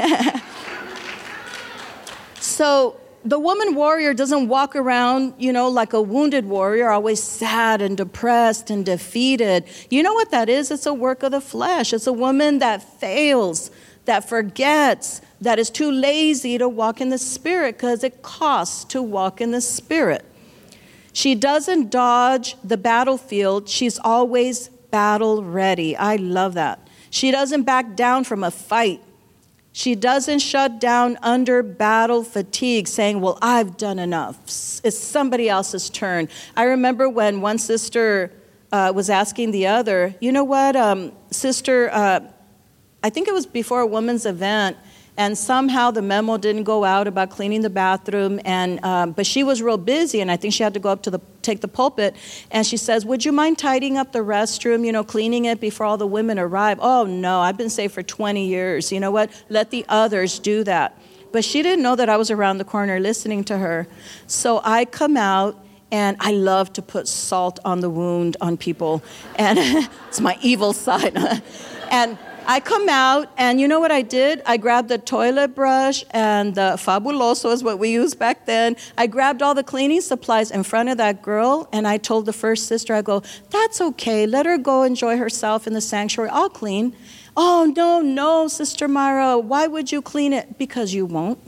Speaker 1: So the woman warrior doesn't walk around, like a wounded warrior, always sad and depressed and defeated. You know what that is? It's a work of the flesh. It's a woman that fails, that forgets, that is too lazy to walk in the Spirit because it costs to walk in the Spirit. She doesn't dodge the battlefield. She's always battle ready. I love that. She doesn't back down from a fight. She doesn't shut down under battle fatigue saying, well, I've done enough. It's somebody else's turn. I remember when one sister was asking the other, you know what, sister, I think it was before a women's event, and somehow the memo didn't go out about cleaning the bathroom, and but she was real busy, and I think she had to go up to take the pulpit, and she says, would you mind tidying up the restroom, cleaning it before all the women arrive? Oh, no, I've been saved for 20 years. You know what? Let the others do that. But she didn't know that I was around the corner listening to her. So I come out, and I love to put salt on the wound on people, and it's my evil side. And I come out, and you know what I did? I grabbed the toilet brush, and the Fabuloso is what we used back then. I grabbed all the cleaning supplies in front of that girl, and I told the first sister, I go, that's okay. Let her go enjoy herself in the sanctuary. I'll clean. Oh, no, Sister Myra. Why would you clean it? Because you won't.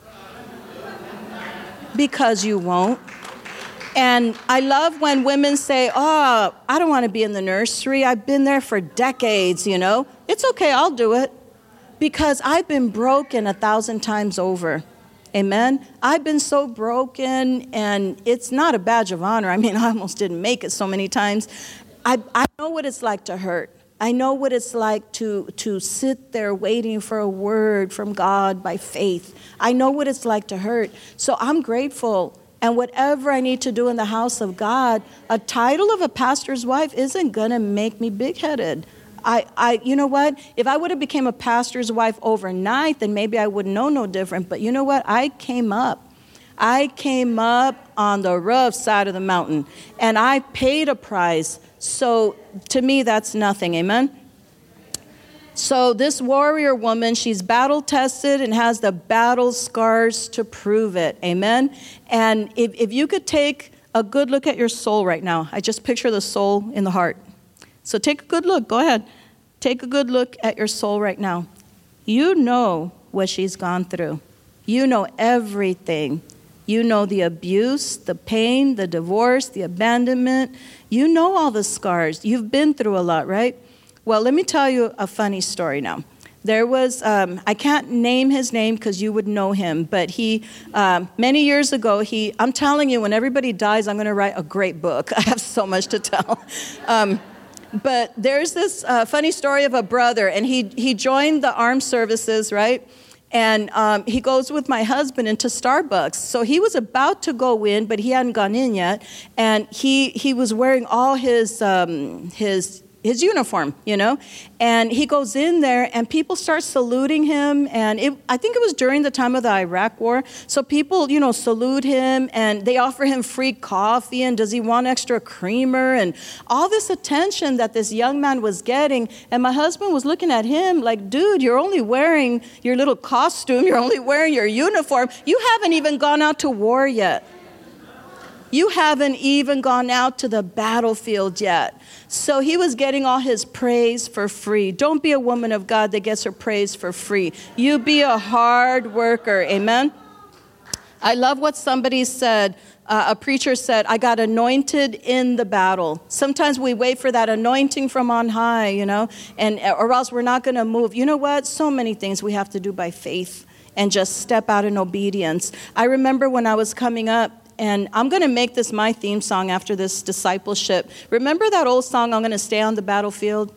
Speaker 1: Because you won't. And I love when women say, oh, I don't want to be in the nursery. I've been there for decades, you know. It's okay, I'll do it. Because I've been broken 1,000 times over. Amen? I've been so broken, and it's not a badge of honor. I mean, I almost didn't make it so many times. I know what it's like to hurt. I know what it's like to sit there waiting for a word from God by faith. I know what it's like to hurt. So I'm grateful. And whatever I need to do in the house of God, a title of a pastor's wife isn't going to make me big-headed. You know what? If I would have become a pastor's wife overnight, then maybe I would know no different. But you know what? I came up on the rough side of the mountain, and I paid a price. So to me, that's nothing. Amen? So this warrior woman, she's battle-tested and has the battle scars to prove it. Amen? And if you could take a good look at your soul right now. I just picture the soul in the heart. So take a good look. Go ahead. Take a good look at your soul right now. You know what she's gone through. You know everything. You know the abuse, the pain, the divorce, the abandonment. You know all the scars. You've been through a lot, right? Well, let me tell you a funny story now. There was, I can't name his name because you would know him, but he, many years ago, I'm telling you, when everybody dies, I'm going to write a great book. I have so much to tell. But there's this funny story of a brother, and he joined the armed services, right? And he goes with my husband into Starbucks. So he was about to go in, but he hadn't gone in yet. And he was wearing all his uniform, you know, and he goes in there and people start saluting him. And I think it was during the time of the Iraq War. So people, you know, salute him and they offer him free coffee and does he want extra creamer and all this attention that this young man was getting. And my husband was looking at him like, dude, you're only wearing your little costume. You're only wearing your uniform. You haven't even gone out to war yet. You haven't even gone out to the battlefield yet. So he was getting all his praise for free. Don't be a woman of God that gets her praise for free. You be a hard worker. Amen? I love what somebody said. A preacher said, I got anointed in the battle. Sometimes we wait for that anointing from on high, you know, or else we're not going to move. You know what? So many things we have to do by faith and just step out in obedience. I remember when I was coming up, and I'm going to make this my theme song after this discipleship. Remember that old song, I'm going to stay on the battlefield?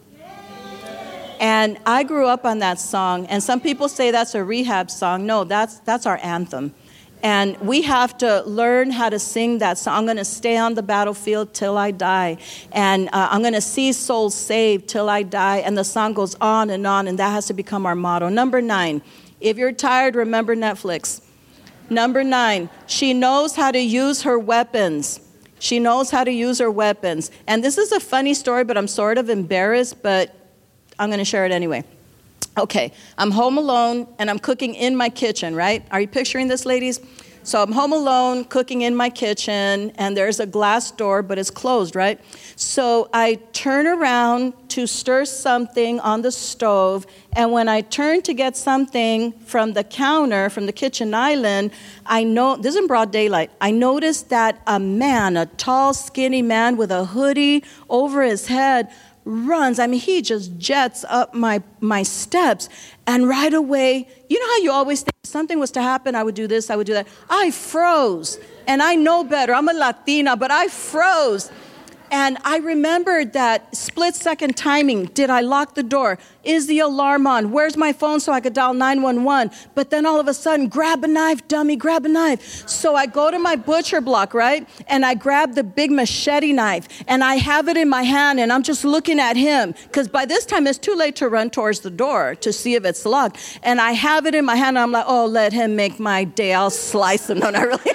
Speaker 1: And I grew up on that song. And some people say that's a rehab song. No, that's our anthem. And we have to learn how to sing that song. I'm going to stay on the battlefield till I die. And I'm going to see souls saved till I die. And the song goes on, and that has to become our motto. Number 9, if you're tired, remember Netflix. Number 9, she knows how to use her weapons. She knows how to use her weapons. And this is a funny story, but I'm sort of embarrassed, but I'm going to share it anyway. Okay, I'm home alone, and I'm cooking in my kitchen, right? Are you picturing this, ladies? So I'm home alone, cooking in my kitchen, and there's a glass door, but it's closed, right? So I turn around to stir something on the stove, and when I turn to get something from the counter, from the kitchen island, I know, this is in broad daylight, I noticed that a man, a tall, skinny man with a hoodie over his head, runs. I mean, he just jets up my steps. And right away, you know how you always think if something was to happen, I would do this, I would do that. I froze. And I know better. I'm a Latina, but I froze. And I remembered that split-second timing. Did I lock the door? Is the alarm on? Where's my phone so I could dial 911? But then all of a sudden, grab a knife, dummy, grab a knife. So I go to my butcher block, right? And I grab the big machete knife. And I have it in my hand, and I'm just looking at him. Because by this time, it's too late to run towards the door to see if it's locked. And I have it in my hand, and I'm like, oh, let him make my day. I'll slice him. No, not really.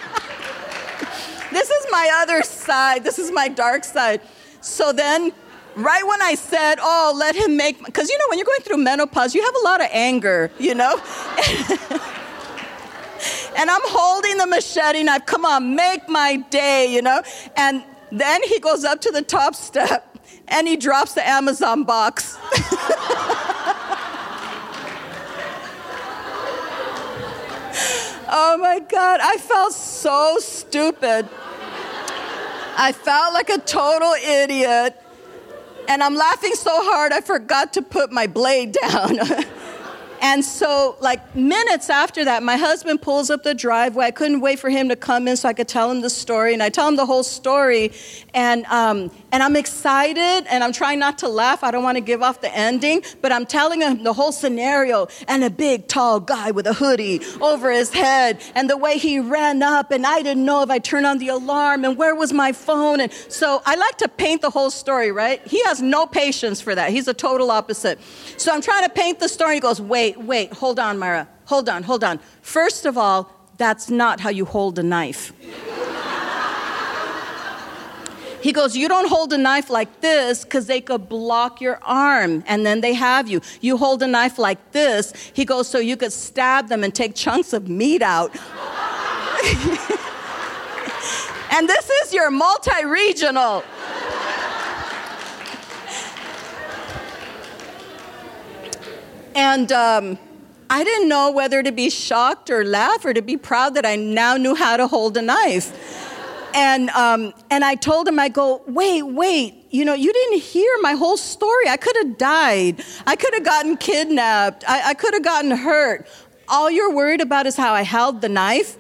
Speaker 1: This is my other side. This is my dark side. So then Right when I said, oh, let him make, because when you're going through menopause, you have a lot of anger, And I'm holding the machete knife, come on, make my day, And then he goes up to the top step and he drops the Amazon box. Oh my God, I felt so stupid. I felt like a total idiot. And I'm laughing so hard, I forgot to put my blade down. And so, minutes after that, my husband pulls up the driveway. I couldn't wait for him to come in so I could tell him the story. And I tell him the whole story. And I'm excited, and I'm trying not to laugh. I don't want to give off the ending. But I'm telling him the whole scenario, and a big, tall guy with a hoodie over his head, and the way he ran up, and I didn't know if I turned on the alarm, and where was my phone. And so I like to paint the whole story, right? He has no patience for that. He's a total opposite. So I'm trying to paint the story. He goes, wait, hold on, Myra. Hold on. First of all, that's not how you hold a knife. He goes, you don't hold a knife like this because they could block your arm and then they have you. You hold a knife like this, he goes, so you could stab them and take chunks of meat out. And this is your multi-regional. And I didn't know whether to be shocked or laugh or to be proud that I now knew how to hold a knife. And I told him, I go, wait, you didn't hear my whole story. I could have died. I could have gotten kidnapped. I could have gotten hurt. All you're worried about is how I held the knife,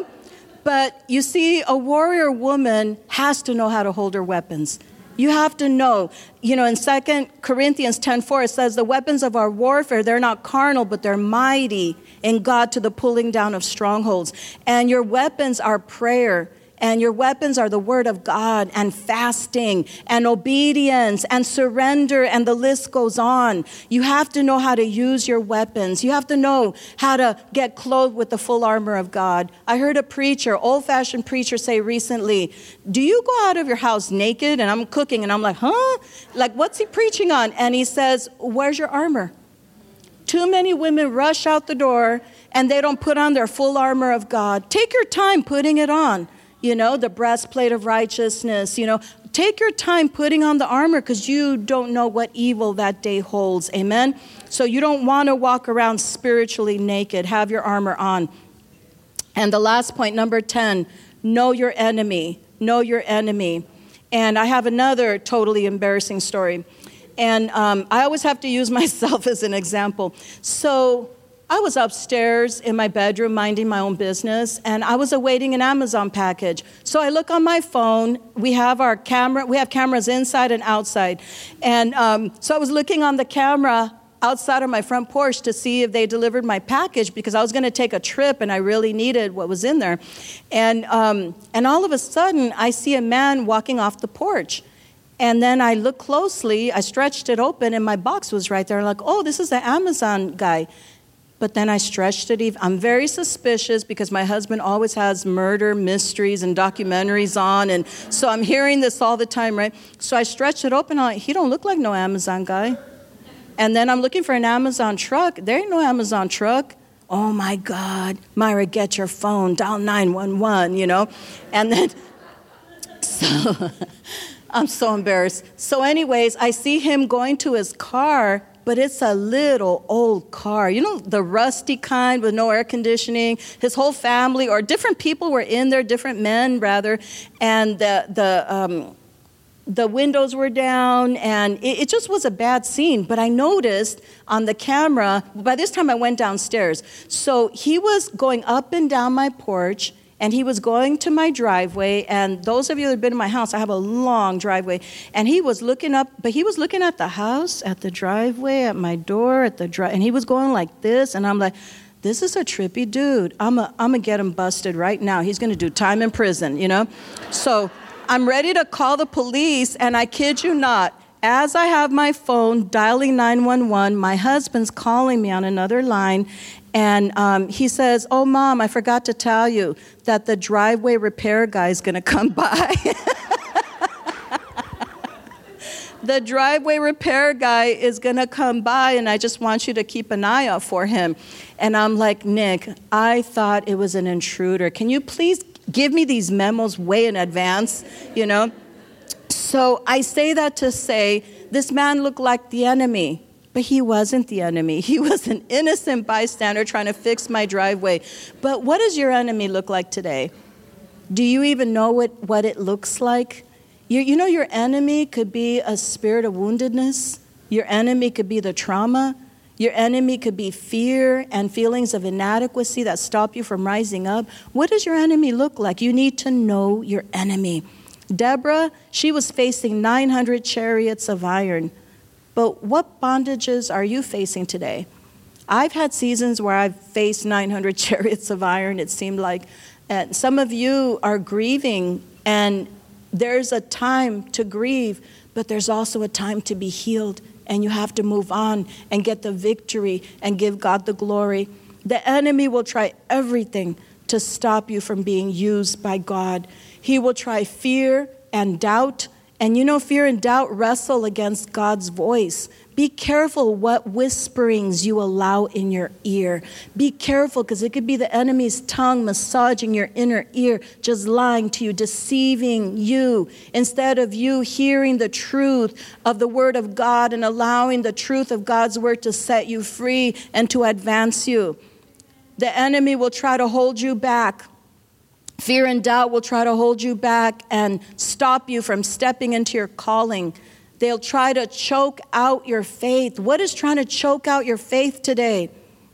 Speaker 1: But you see, a warrior woman has to know how to hold her weapons. You have to know. In 2 Corinthians 10:4, it says, the weapons of our warfare, they're not carnal, but they're mighty in God to the pulling down of strongholds. And your weapons are prayer. And your weapons are the word of God and fasting and obedience and surrender, and the list goes on. You have to know how to use your weapons. You have to know how to get clothed with the full armor of God. I heard a preacher, old-fashioned preacher, say recently, do you go out of your house naked? And I'm cooking and I'm like, huh? What's he preaching on? And he says, where's your armor? Too many women rush out the door and they don't put on their full armor of God. Take your time putting it on. The breastplate of righteousness, take your time putting on the armor because you don't know what evil that day holds. Amen. So you don't want to walk around spiritually naked. Have your armor on. And the last point, number 10, know your enemy. Know your enemy. And I have another totally embarrassing story. And I always have to use myself as an example. So I was upstairs in my bedroom minding my own business, and I was awaiting an Amazon package. So I look on my phone. We have cameras inside and outside. And so I was looking on the camera outside of my front porch to see if they delivered my package because I was going to take a trip and I really needed what was in there. And all of a sudden, I see a man walking off the porch. And then I looked closely, I stretched it open, and my box was right there. I'm like, oh, this is the Amazon guy. But then I stretched it even. I'm very suspicious because my husband always has murder mysteries and documentaries on. And so I'm hearing this all the time, right? So I stretched it open. I'm like, he don't look like no Amazon guy. And then I'm looking for an Amazon truck. There ain't no Amazon truck. Oh, my God. Myra, get your phone. Dial 911, And then, so I'm so embarrassed. So anyways, I see him going to his car, but it's a little old car. The rusty kind with no air conditioning. His whole family, or different people were in there, different men rather, and the windows were down, and it just was a bad scene. But I noticed on the camera, by this time I went downstairs. So he was going up and down my porch, and he was going to my driveway, and those of you that have been in my house, I have a long driveway, and he was looking up, but he was looking at the house, at the driveway, at my door, and he was going like this, and I'm like, this is a trippy dude. I'm gonna get him busted right now. He's gonna do time in prison, So I'm ready to call the police, and I kid you not, as I have my phone dialing 911, my husband's calling me on another line, and he says, oh, Mom, I forgot to tell you that the driveway repair guy is going to come by. the driveway repair guy is going to come by, and I just want you to keep an eye out for him. And I'm like, Nick, I thought it was an intruder. Can you please give me these memos way in advance, So I say that to say, this man looked like the enemy, but he wasn't the enemy. He was an innocent bystander trying to fix my driveway. But what does your enemy look like today? Do you even know what it looks like? Your enemy could be a spirit of woundedness. Your enemy could be the trauma. Your enemy could be fear and feelings of inadequacy that stop you from rising up. What does your enemy look like? You need to know your enemy. Deborah, she was facing 900 chariots of iron. But what bondages are you facing today? I've had seasons where I've faced 900 chariots of iron, it seemed like. And some of you are grieving, and there's a time to grieve, but there's also a time to be healed, and you have to move on and get the victory and give God the glory. The enemy will try everything to stop you from being used by God. He will try fear and doubt, and fear and doubt wrestle against God's voice. Be careful what whisperings you allow in your ear. Be careful, because it could be the enemy's tongue massaging your inner ear, just lying to you, deceiving you, instead of you hearing the truth of the word of God and allowing the truth of God's word to set you free and to advance you. The enemy will try to hold you back. Fear and doubt will try to hold you back and stop you from stepping into your calling. They'll try to choke out your faith. What is trying to choke out your faith today?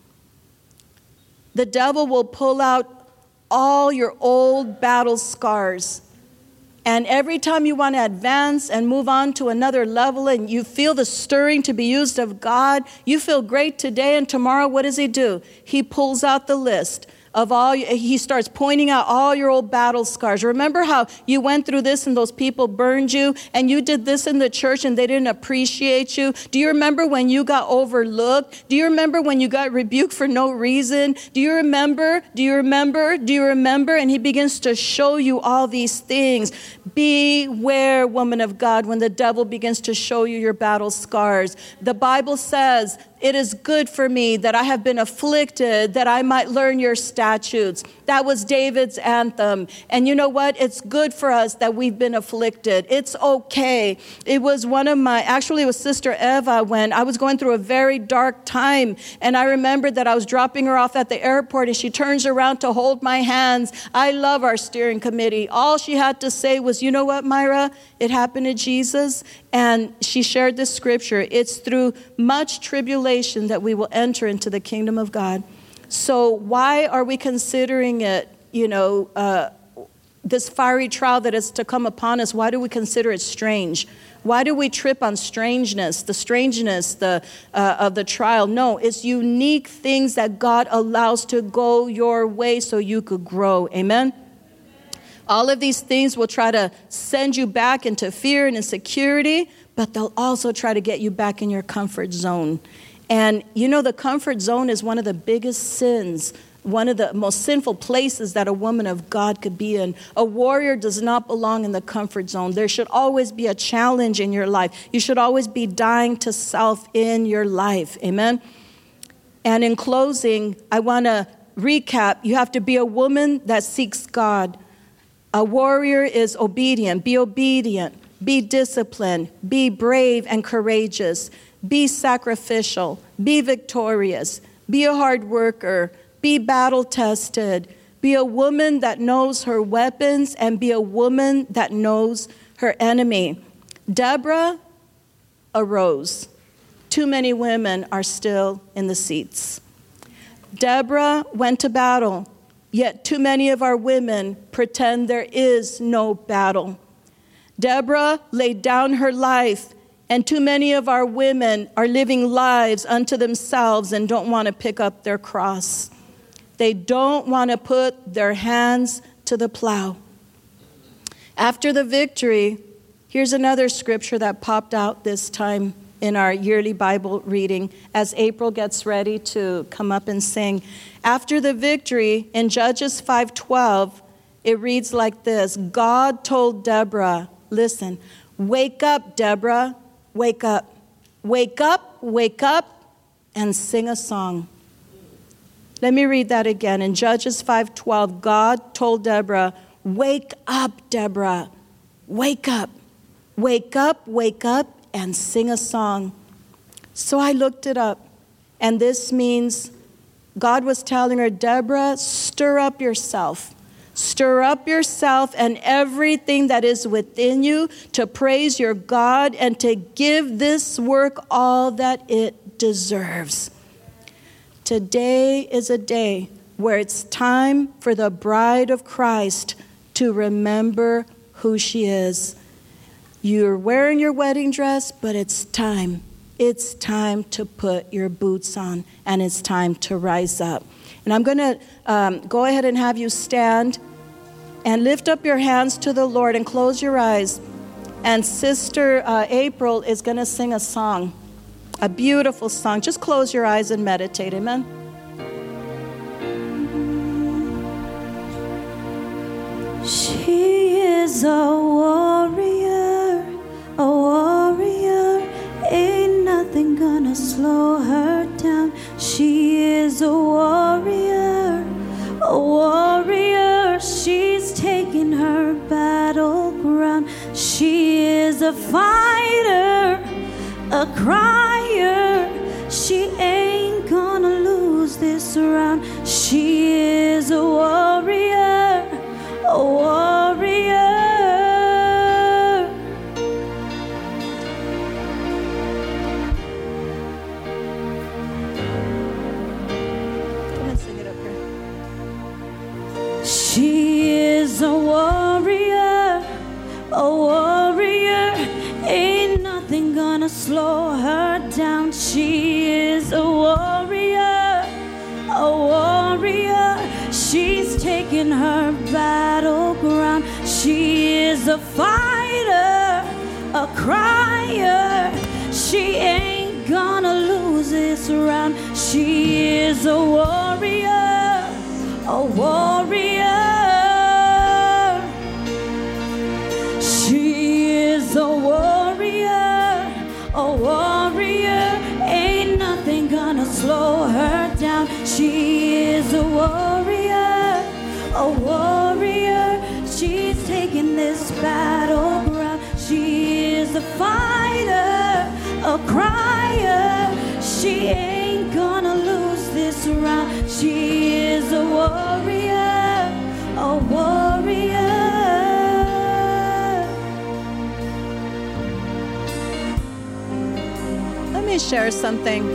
Speaker 1: The devil will pull out all your old battle scars. And every time you want to advance and move on to another level and you feel the stirring to be used of God, you feel great today, and tomorrow what does he do? He pulls out the list of he starts pointing out all your old battle scars. Remember how you went through this and those people burned you, and you did this in the church and they didn't appreciate you? Do you remember when you got overlooked? Do you remember when you got rebuked for no reason? Do you remember? And he begins to show you all these things. Beware, woman of God, when the devil begins to show you your battle scars. The Bible says, it is good for me that I have been afflicted, that I might learn your statutes. That was David's anthem. And you know what? It's good for us that we've been afflicted. It's okay. It was it was Sister Eva when I was going through a very dark time. And I remembered that I was dropping her off at the airport, and she turns around to hold my hands. I love our steering committee. All she had to say was, you know what, Myra? It happened to Jesus. And she shared this scripture. It's through much tribulation that we will enter into the kingdom of God. So why are we considering it, this fiery trial that is to come upon us? Why do we consider it strange? Why do we trip on the strangeness of the trial? No, it's unique things that God allows to go your way so you could grow. Amen? All of these things will try to send you back into fear and insecurity, but they'll also try to get you back in your comfort zone. And the comfort zone is one of the biggest sins, one of the most sinful places that a woman of God could be in. A warrior does not belong in the comfort zone. There should always be a challenge in your life. You should always be dying to self in your life. Amen? And in closing, I want to recap. You have to be a woman that seeks God. A warrior is obedient. Be disciplined, be brave and courageous, be sacrificial, be victorious, be a hard worker, be battle tested, be a woman that knows her weapons, and be a woman that knows her enemy. Deborah arose. Too many women are still in the seats. Deborah went to battle. Yet too many of our women pretend there is no battle. Deborah laid down her life, and too many of our women are living lives unto themselves and don't want to pick up their cross. They don't want to put their hands to the plow. After the victory, here's another scripture that popped out this time in our yearly Bible reading as April gets ready to come up and sing. After the victory, in Judges 5:12, it reads like this. God told Deborah, listen, wake up, Deborah. wake up. Wake up, wake up, and sing a song. Let me read that again. In Judges 5:12, God told Deborah, wake up, Deborah. Wake up. Wake up, wake up, and sing a song. So I looked it up, and this means God was telling her, Deborah, stir up yourself. Stir up yourself and everything that is within you to praise your God and to give this work all that it deserves. Today is a day where it's time for the bride of Christ to remember who she is. You're wearing your wedding dress, but it's time. It's time to put your boots on, and it's time to rise up. And I'm going to go ahead and have you stand and lift up your hands to the Lord and close your eyes. And Sister April is going to sing a song, a beautiful song. Just close your eyes and meditate. Amen.
Speaker 2: She is a warrior, a warrior. Ain't nothing gonna slow her down. She is a warrior, a warrior. She's taking her battleground. She is a fighter, a crier. She ain't gonna lose this round. She is a warrior, a warrior.
Speaker 1: Come and sing it up here.
Speaker 2: She is a warrior, a warrior. Ain't nothing gonna slow her down. She is a warrior, a warrior. She's taking her battleground. She is a fighter, a crier. She ain't gonna lose this round. She is a warrior, a warrior. She is a warrior, a warrior. Ain't nothing gonna slow her down. She is a warrior, a warrior. She's taking this battleground. She is a fighter, a crier. She ain't gonna lose this round. She is a warrior, a warrior.
Speaker 1: Let me share something.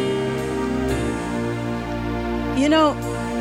Speaker 1: You know,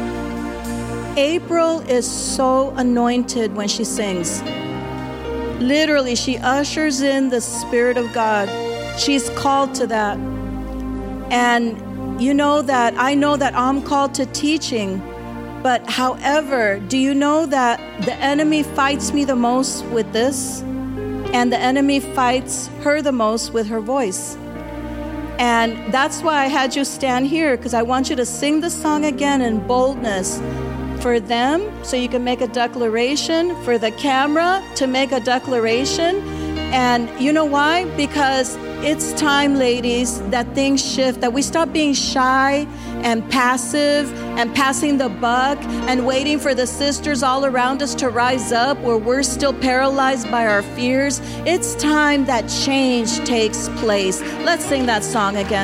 Speaker 1: April is so anointed when she sings. Literally, she ushers in the Spirit of God. She's called to that. And you know that I know that I'm called to teaching. But however, do you know that the enemy fights me the most with this? And the enemy fights her the most with her voice. And that's why I had you stand here, because I want you to sing the song again in boldness for them, so you can make a declaration, for the camera to make a declaration. And you know why? Because it's time, ladies, that things shift, that we stop being shy and passive and passing the buck and waiting for the sisters all around us to rise up where we're still paralyzed by our fears. It's time that change takes place. Let's sing that song again.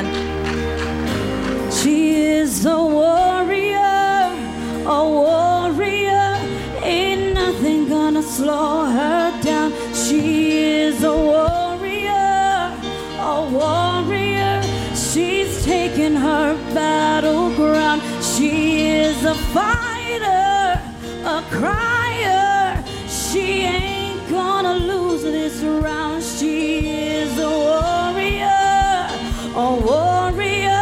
Speaker 2: She is a warrior, a warrior. Ain't nothing gonna slow her down. She is a warrior, a warrior. She's taking her battleground. She is a fighter, a crier. She ain't gonna lose this round. She is a warrior, a warrior.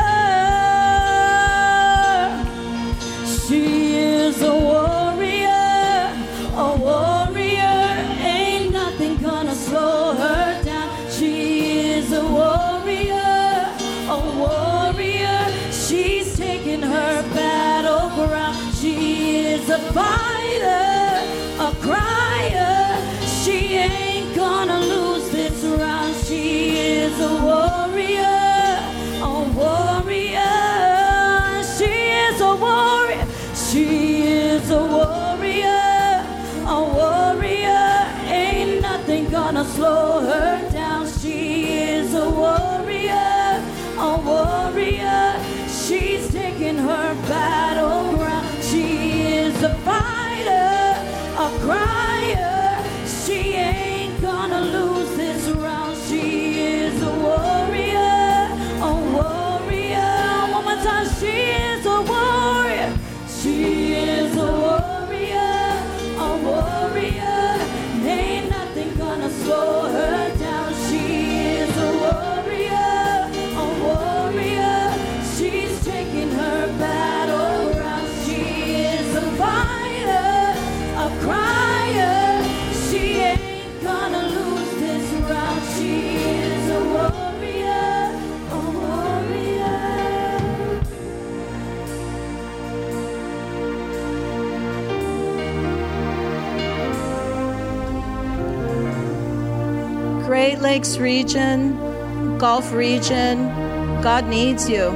Speaker 2: She is a warrior, a warrior. Ain't nothing gonna slow her down. She is a warrior, a warrior. She's taking her battleground. She is a fighter, a crier. She ain't gonna lose slow her down. She is a warrior, a warrior. She's taking her battleground. She is a fighter, a crier. She ain't gonna lose this round. She is a warrior, a warrior. One more time, she is a warrior. She is a warrior, a warrior. Ain't nothing gonna slow her down. She is a warrior, a warrior. She's taking her battle round. She is a fighter, a crier. She ain't gonna lose this round. She is a warrior, a warrior.
Speaker 1: Great Lakes region, Gulf region, God needs you.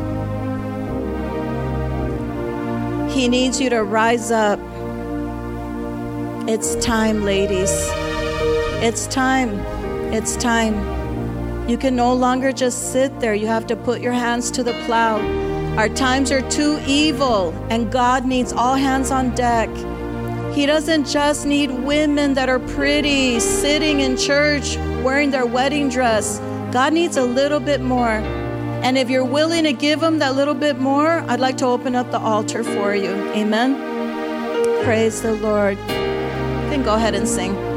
Speaker 1: He needs you to rise up. It's time, ladies. It's time. It's time. You can no longer just sit there. You have to put your hands to the plow. Our times are too evil, and God needs all hands on deck. He doesn't just need women that are pretty, sitting in church, wearing their wedding dress. God needs a little bit more. And if you're willing to give him that little bit more, I'd like to open up the altar for you. Amen. Praise the Lord. You can go ahead and sing.